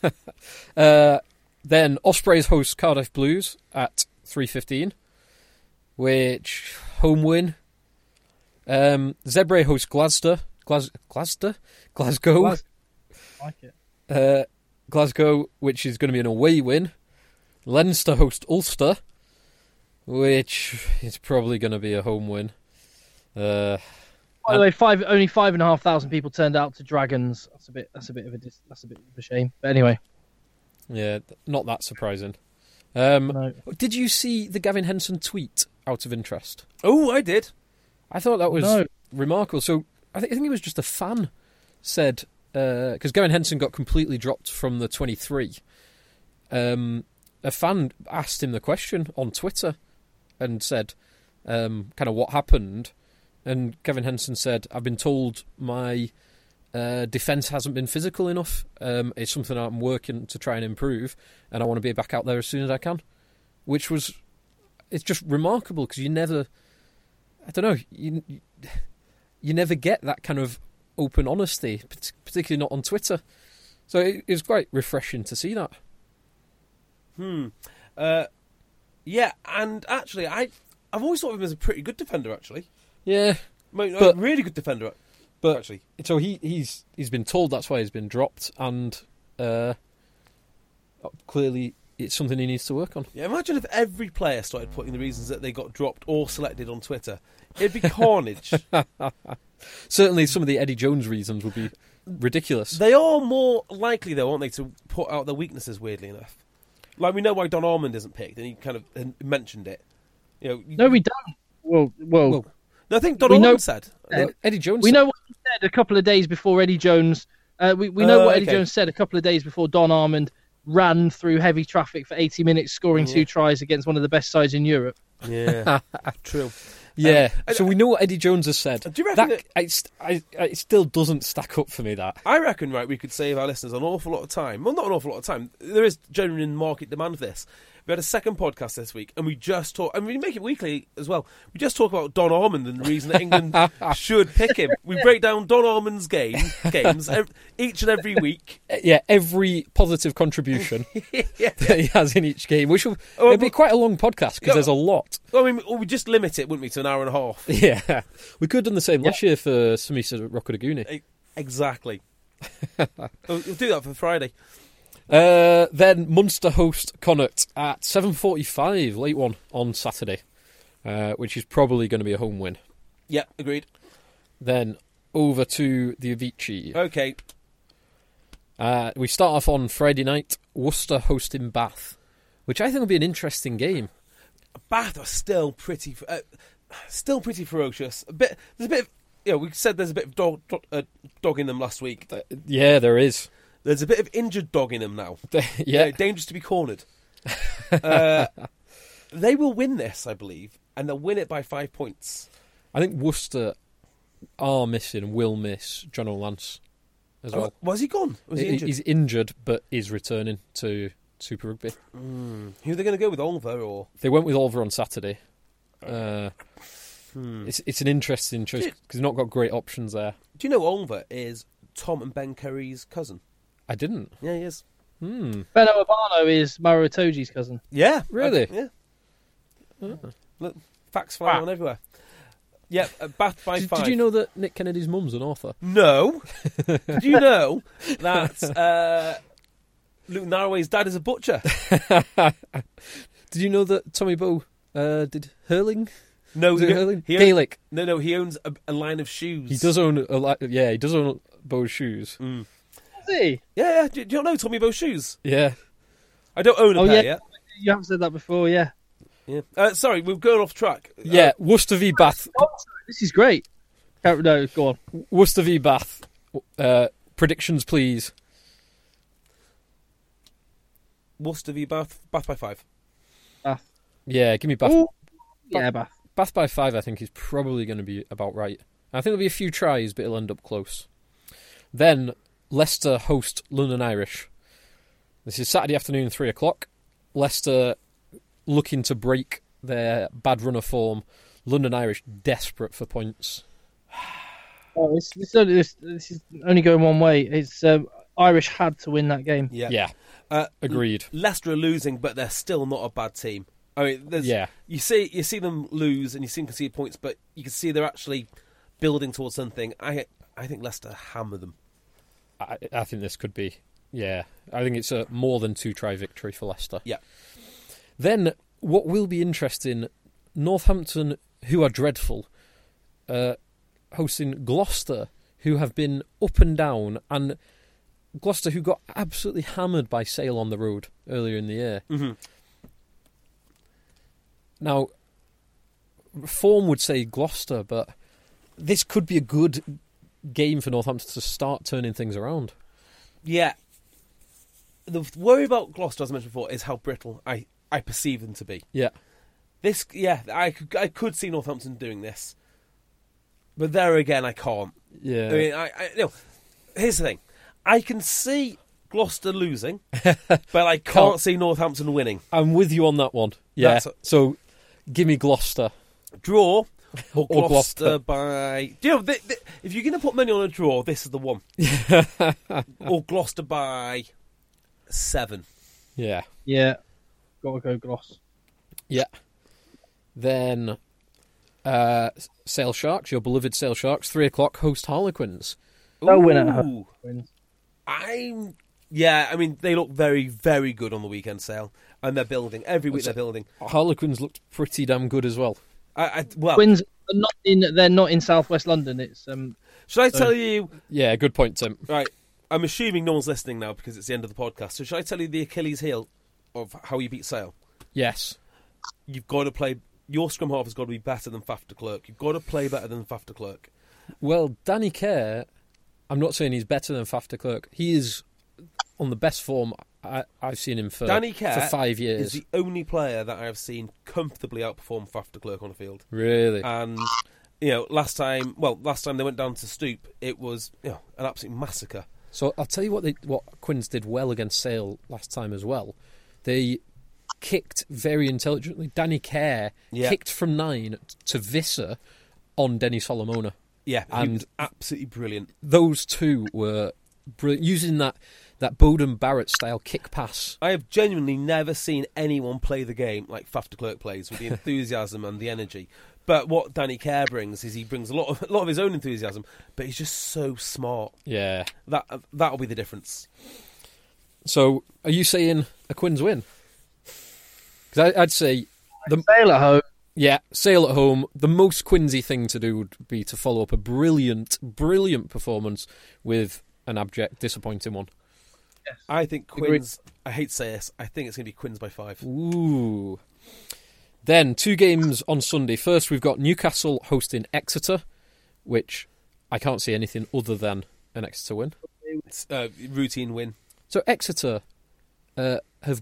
Speaker 4: Then Ospreys host Cardiff Blues at 3:15, which home win. Zebre host Glasgow.
Speaker 5: I like it.
Speaker 4: Glasgow, which is going to be an away win. Leinster host Ulster, which is probably going to be a home win.
Speaker 5: By the way, only 5,500 people turned out to Dragons. That's a bit of a shame. But anyway,
Speaker 4: yeah, not that surprising.
Speaker 5: No.
Speaker 4: Did you see the Gavin Henson tweet? Out of interest.
Speaker 3: Oh, I did.
Speaker 4: I thought that was remarkable. So I think it was just a fan said because Gavin Henson got completely dropped from the 23. A fan asked him the question on Twitter and said, kind of what happened. And Gavin Henson said, I've been told my defence hasn't been physical enough. It's something I'm working to try and improve, and I want to be back out there as soon as I can. It's just remarkable because you never, I don't know, you never get that kind of open honesty, particularly not on Twitter. So it was quite refreshing to see that.
Speaker 3: Yeah, and actually, I've always thought of him as a pretty good defender, actually.
Speaker 4: Yeah,
Speaker 3: but really good defender.
Speaker 4: But
Speaker 3: actually,
Speaker 4: so he's been told that's why he's been dropped, and clearly it's something he needs to work on.
Speaker 3: Yeah, imagine if every player started putting the reasons that they got dropped or selected on Twitter. It'd be carnage.
Speaker 4: Certainly, some of the Eddie Jones reasons would be ridiculous.
Speaker 3: They are more likely, though, aren't they, to put out their weaknesses? Weirdly enough, like we know why Don Armand isn't picked, and he kind of mentioned it.
Speaker 5: No, we don't. Well.
Speaker 3: No, I think Don Armand said.
Speaker 4: Eddie Jones.
Speaker 5: We know what he said a couple of days before Eddie Jones. We know what Eddie Jones said a couple of days before Don Armand ran through heavy traffic for 80 minutes, scoring 2 tries against one of the best sides in Europe.
Speaker 3: Yeah, true.
Speaker 4: Yeah, so we know what Eddie Jones has said.
Speaker 3: Do you reckon
Speaker 4: it still doesn't stack up for me, that?
Speaker 3: I reckon, right, we could save our listeners an awful lot of time. Well, not an awful lot of time. There is genuine market demand for this. We had a second podcast this week, and we just talk, and we make it weekly as well. We just talk about Don Armand and the reason that England should pick him. We break down Don Armand's games each and every week.
Speaker 4: Yeah, every positive contribution that he has in each game, which it'll be quite a long podcast because there's a lot.
Speaker 3: Well, I mean, we just limit it, wouldn't we, to an hour and a half?
Speaker 4: Yeah, we could have done the same last year for Samisa Rokodaguni.
Speaker 3: Exactly. We'll do that for Friday.
Speaker 4: Then Munster host Connacht at 7:45, late one on Saturday, which is probably going to be a home win.
Speaker 3: Yeah, agreed.
Speaker 4: Then over to the Avicii.
Speaker 3: Okay.
Speaker 4: We start off on Friday night, Worcester hosting Bath, which I think will be an interesting game.
Speaker 3: Bath are still pretty ferocious. There's a bit of, we said there's a bit of dog in them last week.
Speaker 4: Yeah, there is.
Speaker 3: There's a bit of injured dog in them now.
Speaker 4: Yeah.
Speaker 3: Dangerous to be cornered. They will win this, I believe, and they'll win it by 5 points.
Speaker 4: I think Worcester are missing, will miss John O'Lance as well.
Speaker 3: Was he gone? Was he injured?
Speaker 4: He's injured, but is returning to Super Rugby.
Speaker 3: Who are they going to go with, Olver or?
Speaker 4: They went with Olver on Saturday. It's an interesting choice because they've not got great options there.
Speaker 3: Do you know Olver is Tom and Ben Curry's cousin?
Speaker 4: I didn't.
Speaker 3: Yeah, he is.
Speaker 5: Beno Urbano is Maro Itoje's cousin.
Speaker 3: Yeah.
Speaker 4: Really?
Speaker 3: Yeah. Look, facts flying on everywhere. Yeah, Bath by 5.
Speaker 4: Did you know that Nick Kennedy's mum's an author?
Speaker 3: No. Did you know that Luke Narroway's dad is a butcher?
Speaker 4: Did you know that Tommy Bowe did hurling?
Speaker 3: No,
Speaker 4: Gaelic.
Speaker 3: No, he owns a line of shoes.
Speaker 4: He does own he does own Bowe's shoes.
Speaker 5: Is he?
Speaker 3: Yeah. Do you not know Tommy Bowe's shoes?
Speaker 4: Yeah.
Speaker 3: I don't own a pair yet.
Speaker 5: You have said that before, yeah.
Speaker 3: Yeah. Sorry, we've gone off track.
Speaker 4: Yeah, Worcester v Bath.
Speaker 5: This is great. No, go on.
Speaker 4: Worcester v Bath. Predictions, please.
Speaker 3: Worcester v Bath. Bath by 5.
Speaker 5: Bath.
Speaker 4: Yeah, give me Bath.
Speaker 5: Ooh. Yeah, Bath.
Speaker 4: Bath by 5, I think, is probably going to be about right. I think there'll be a few tries, but it'll end up close. Then, Leicester host London Irish. This is Saturday afternoon, 3:00. Leicester looking to break their bad run of form. London Irish desperate for points.
Speaker 5: Oh, this is only going one way. It's Irish had to win that game.
Speaker 3: Yeah.
Speaker 4: Agreed.
Speaker 3: Leicester are losing, but they're still not a bad team. I mean, you see them lose and you see them concede points, but you can see they're actually building towards something. I think Leicester hammer them.
Speaker 4: I think this could be. Yeah, I think it's a more than 2-try victory for Leicester.
Speaker 3: Yeah.
Speaker 4: Then, what will be interesting, Northampton, who are dreadful, hosting Gloucester, who have been up and down, and Gloucester, who got absolutely hammered by Sale on the road earlier in the year.
Speaker 3: Mm-hmm.
Speaker 4: Now, form would say Gloucester, but this could be a good game for Northampton to start turning things around.
Speaker 3: Yeah. The worry about Gloucester, as I mentioned before, is how brittle I perceive them to be.
Speaker 4: Yeah.
Speaker 3: I could see Northampton doing this, but there again, I can't.
Speaker 4: Yeah.
Speaker 3: I mean, here's the thing: I can see Gloucester losing, but I can't see Northampton winning.
Speaker 4: I'm with you on that one. Yeah. So, give me Gloucester.
Speaker 3: Draw or
Speaker 4: Or
Speaker 3: Gloucester by. Do you know if you're going to put money on a draw, this is the one. Or Gloucester by 7.
Speaker 4: Yeah.
Speaker 5: Yeah. Gotta go Gloss.
Speaker 4: Yeah. Then Sale Sharks, your beloved Sale Sharks, 3:00 host Harlequins.
Speaker 5: They'll win at home.
Speaker 3: I mean, they look very, very good on the weekend, Sale, and they're building every week. They're building.
Speaker 4: Harlequins looked pretty damn good as well.
Speaker 5: Twins are not in. They're not in southwest London. It's
Speaker 3: Should I tell you?
Speaker 4: Yeah, good point, Tim.
Speaker 3: Right, I'm assuming no one's listening now because it's the end of the podcast. So should I tell you the Achilles heel of how you beat Sale?
Speaker 4: Yes.
Speaker 3: You've got to play. Your scrum half has got to be better than Faf de Klerk. You've got to play better than Faf de Klerk.
Speaker 4: Well, Danny Kerr, I'm not saying he's better than Faf de Klerk. He is on the best form I've seen him for,
Speaker 3: Danny Kerr
Speaker 4: for 5 years.
Speaker 3: Is the only player that I have seen comfortably outperform Faf de Klerk on the field.
Speaker 4: Really?
Speaker 3: And, last time they went down to Stoop, it was an absolute massacre.
Speaker 4: So I'll tell you what Quins did well against Sale last time as well. They kicked very intelligently. Danny Kerr kicked from 9 to Visser on Denny Solomona.
Speaker 3: Yeah,
Speaker 4: and
Speaker 3: he was absolutely brilliant.
Speaker 4: Those two were brilliant, using that Bowden Barrett style kick pass.
Speaker 3: I have genuinely never seen anyone play the game like Faf de Klerk plays, with the enthusiasm and the energy. But what Danny Kerr brings is he brings a lot of his own enthusiasm, but he's just so smart.
Speaker 4: Yeah,
Speaker 3: that'll be the difference.
Speaker 4: So, are you saying a Quins win? Because I'd say
Speaker 5: Sale at home.
Speaker 4: Yeah, Sale at home. The most Quinsy thing to do would be to follow up a brilliant performance with an abject, disappointing one.
Speaker 5: Yes.
Speaker 3: I think Quins. I hate to say this. I think it's going to be Quins by 5.
Speaker 4: Ooh. Then 2 games on Sunday. First, we've got Newcastle hosting Exeter, which I can't see anything other than an Exeter win.
Speaker 3: It's a routine win.
Speaker 4: So Exeter have got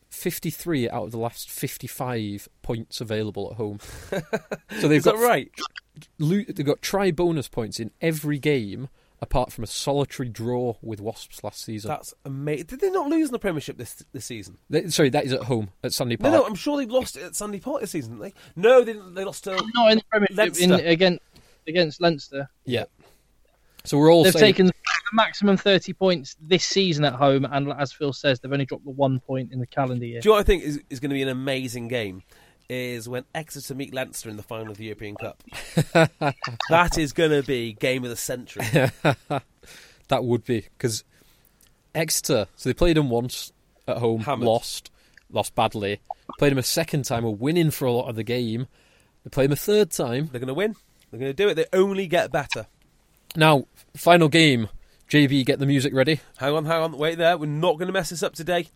Speaker 4: 53 out of the last 55 points available at home. So they've
Speaker 3: Is that right?
Speaker 4: They've got try-bonus points in every game, apart from a solitary draw with Wasps last season.
Speaker 3: That's amazing. Did they not lose in the Premiership this season?
Speaker 4: Sorry, that is at home at Sandy Park.
Speaker 3: No, I'm sure they lost it at Sandy Park this season, didn't they? No, they didn't. They lost to
Speaker 5: Not in the Premiership,
Speaker 3: Leinster.
Speaker 5: against Leinster.
Speaker 4: Yeah. So we're all
Speaker 5: They've
Speaker 4: saying...
Speaker 5: taken a maximum 30 points this season at home, and as Phil says, they've only dropped the 1 point in the calendar year.
Speaker 3: Do you know what I think is going to be an amazing game? Is when Exeter meet Leinster in the final of the European Cup. That is going to be game of the century.
Speaker 4: That would be, because Exeter, so they played them once at home,
Speaker 3: Hammered.
Speaker 4: lost badly. Played them a second time, were winning for a lot of the game. They played them a third time.
Speaker 3: They're going to win. They're going to do it. They only get better.
Speaker 4: Now, final game. JB, get the music ready.
Speaker 3: Hang on. Wait there. We're not going to mess this up today.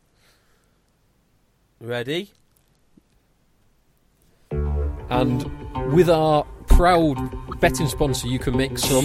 Speaker 3: Ready?
Speaker 4: And with our proud betting sponsor, you can make some.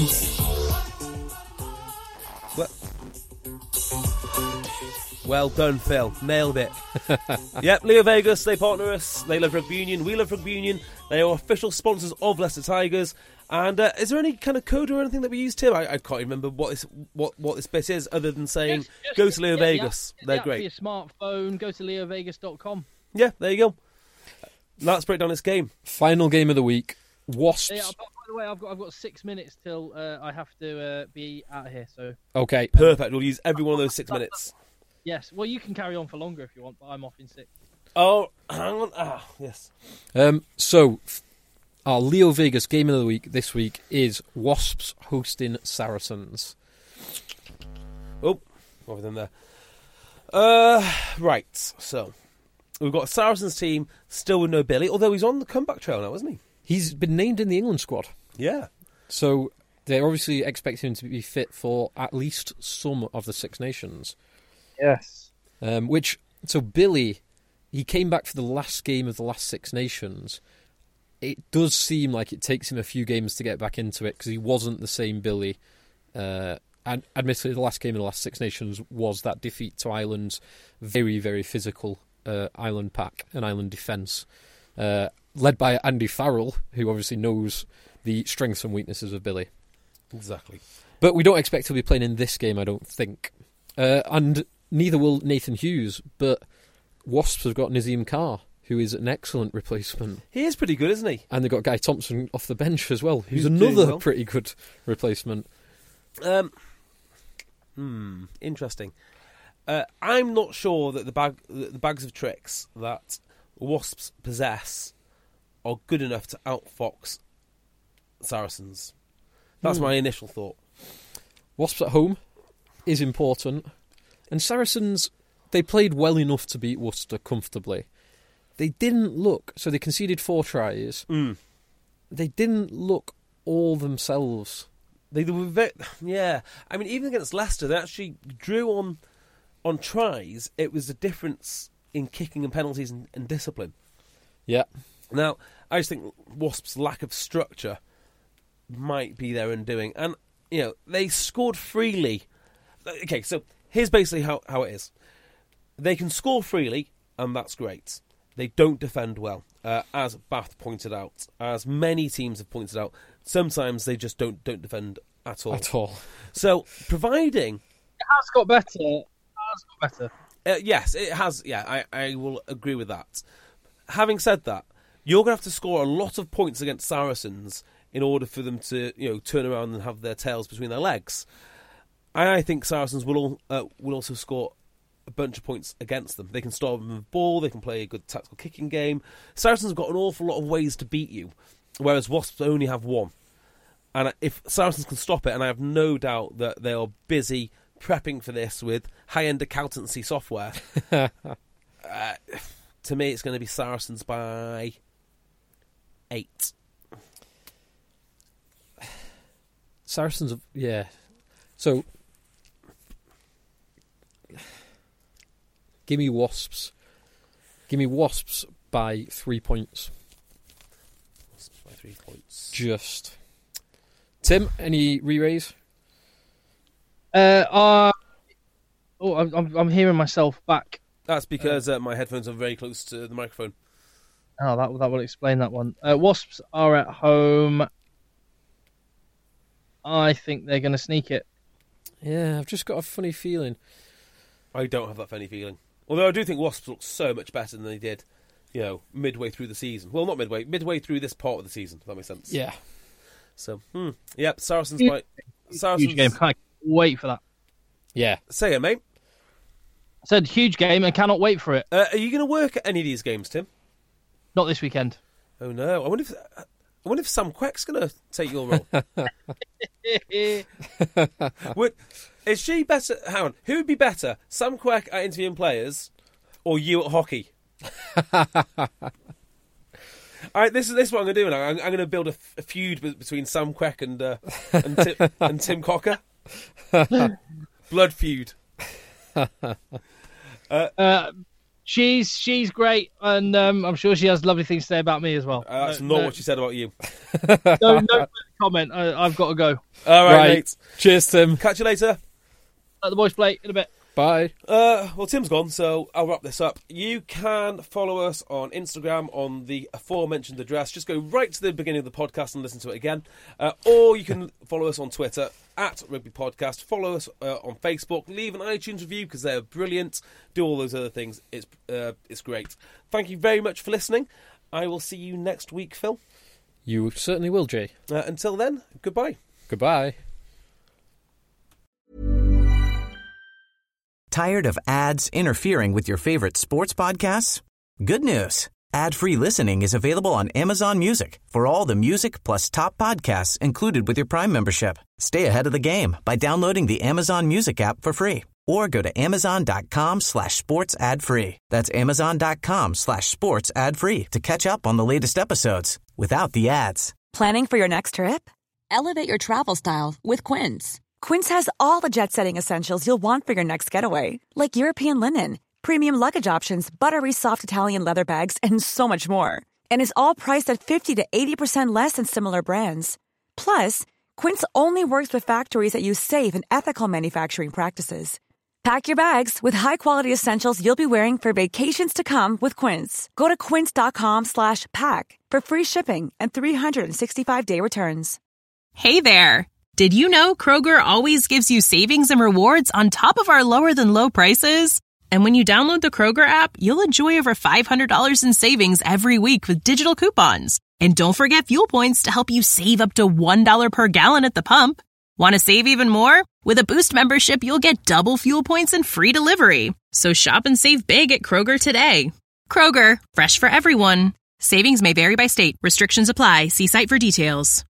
Speaker 3: Well done, Phil. Nailed it. Yep, Leo Vegas, they partner us. They love rugby union. We love rugby union. They are official sponsors of Leicester Tigers. And is there any kind of code or anything that we use, Tim? I can't remember what this bit is, other than saying go to Leo Vegas. They're great.
Speaker 5: For your smartphone, go to leovegas.com.
Speaker 3: Yeah, there you go. Let's break down this game.
Speaker 4: Final game of the week. Wasps.
Speaker 5: Yeah, by the way, I've got 6 minutes till I have to be out of here. So
Speaker 4: Okay.
Speaker 3: Perfect. We'll use every one of those 6 minutes.
Speaker 5: yes, well you can carry on for longer if you want, but I'm off in 6.
Speaker 3: Oh, hang on. Yes.
Speaker 4: So, our Leo Vegas game of the week this week is Wasps hosting Saracens.
Speaker 3: Oh, over them there. Right, so we've got a Saracens team still with no Billy, although he's on the comeback trail now, isn't he?
Speaker 4: He's been named in the England squad.
Speaker 3: Yeah.
Speaker 4: So, they're obviously expecting him to be fit for at least some of the Six Nations.
Speaker 5: Yes.
Speaker 4: So Billy, he came back for the last game of the last Six Nations. It does seem like it takes him a few games to get back into it, because he wasn't the same Billy. And admittedly, the last game of the last Six Nations was that defeat to Ireland's very, very physical Ireland pack and Ireland defence, led by Andy Farrell, who obviously knows the strengths and weaknesses of Billy.
Speaker 3: Exactly.
Speaker 4: But we don't expect to be playing in this game, I don't think. And neither will Nathan Hughes, but Wasps have got Nazim Carr, who is an excellent replacement.
Speaker 3: He is pretty good, isn't he?
Speaker 4: And they've got Guy Thompson off the bench as well, who's
Speaker 3: doing
Speaker 4: another
Speaker 3: well.
Speaker 4: pretty good replacement.
Speaker 3: Interesting. I'm not sure that the bags of tricks that Wasps possess are good enough to outfox Saracens. That's my initial thought.
Speaker 4: Wasps at home is important. And Saracens, they played well enough to beat Worcester comfortably. They didn't look... So they conceded 4 tries. They didn't look all themselves.
Speaker 3: They were very... Yeah. I mean, even against Leicester, they actually drew on tries. It was the difference in kicking and penalties and discipline.
Speaker 4: Yeah.
Speaker 3: Now, I just think Wasps' lack of structure might be their undoing. And, you know, they scored freely. Okay, so here's basically how it is. They can score freely, and that's great. They don't defend well, as Bath pointed out, as many teams have pointed out. Sometimes they just don't defend at all.
Speaker 4: At all.
Speaker 3: So, providing...
Speaker 5: It has got better.
Speaker 3: Yes, it has. Yeah, I will agree with that. Having said that, you're going to have to score a lot of points against Saracens in order for them to, turn around and have their tails between their legs. I think Saracens will also score a bunch of points against them. They can start them with the ball, they can play a good tactical kicking game. Saracens have got an awful lot of ways to beat you, whereas Wasps only have one. And if Saracens can stop it, and I have no doubt that they are busy prepping for this with high-end accountancy software, to me it's going to be Saracens by 8.
Speaker 4: Saracens, yeah. So, give me Wasps. Give me Wasps by 3 points.
Speaker 3: Wasps by 3 points.
Speaker 4: Just. Tim, any re-raise?
Speaker 5: I'm hearing myself back
Speaker 3: That's because my headphones are very close to the microphone.
Speaker 5: Oh, that will explain that one. Wasps are at home. I think they're going to sneak it.
Speaker 4: Yeah, I've just got a funny feeling.
Speaker 3: I don't have that funny feeling. Although I do think Wasps look so much better than they did, midway through the season. Well, not midway through this part of the season, if that makes sense.
Speaker 4: Yeah.
Speaker 3: So, yep, Saracens might...
Speaker 5: Huge game. Can't wait for that.
Speaker 4: Yeah.
Speaker 3: Say it, mate.
Speaker 5: I said huge game and cannot wait for it.
Speaker 3: Are you going to work at any of these games, Tim?
Speaker 5: Not this weekend.
Speaker 3: Oh, no. I wonder if Sam Queck's going to take your role. Is she better? Hang on. Who would be better, Sam Queck at interviewing players or you at hockey? All right, this is what I'm going to do now. I'm going to build a feud between Sam Queck and Tim Cocker. Blood feud.
Speaker 5: She's great, and I'm sure she has lovely things to say about me as well.
Speaker 3: That's not what she said about you.
Speaker 5: No comment. I've got to go.
Speaker 3: All right, mate.
Speaker 4: Cheers, Tim.
Speaker 3: Catch you later.
Speaker 5: Let the boys play in a bit.
Speaker 4: Bye.
Speaker 3: Well, Tim's gone, so I'll wrap this up. You can follow us on Instagram on the aforementioned address. Just go right to the beginning of the podcast and listen to it again. Or you can follow us on Twitter at Rugby Podcast. Follow us on Facebook. Leave an iTunes review because they're brilliant. Do all those other things. It's great. Thank you very much for listening. I will see you next week, Phil.
Speaker 4: You certainly will, Jay.
Speaker 3: Until then, goodbye.
Speaker 4: Goodbye.
Speaker 1: Tired of ads interfering with your favorite sports podcasts? Good news. Ad-free listening is available on Amazon Music for all the music plus top podcasts included with your Prime membership. Stay ahead of the game by downloading the Amazon Music app for free or go to amazon.com/sports ad free. That's amazon.com/sports ad free to catch up on the latest episodes without the ads.
Speaker 6: Planning for your next trip? Elevate your travel style with Quince. Quince has all the jet-setting essentials you'll want for your next getaway, like European linen, premium luggage options, buttery soft Italian leather bags, and so much more. And is all priced at 50 to 80% less than similar brands. Plus, Quince only works with factories that use safe and ethical manufacturing practices. Pack your bags with high-quality essentials you'll be wearing for vacations to come with Quince. Go to quince.com/pack for free shipping and 365-day returns.
Speaker 7: Hey there. Did you know Kroger always gives you savings and rewards on top of our lower than low prices? And when you download the Kroger app, you'll enjoy over $500 in savings every week with digital coupons. And don't forget fuel points to help you save up to $1 per gallon at the pump. Want to save even more? With a Boost membership, you'll get double fuel points and free delivery. So shop and save big at Kroger today. Kroger, fresh for everyone. Savings may vary by state. Restrictions apply. See site for details.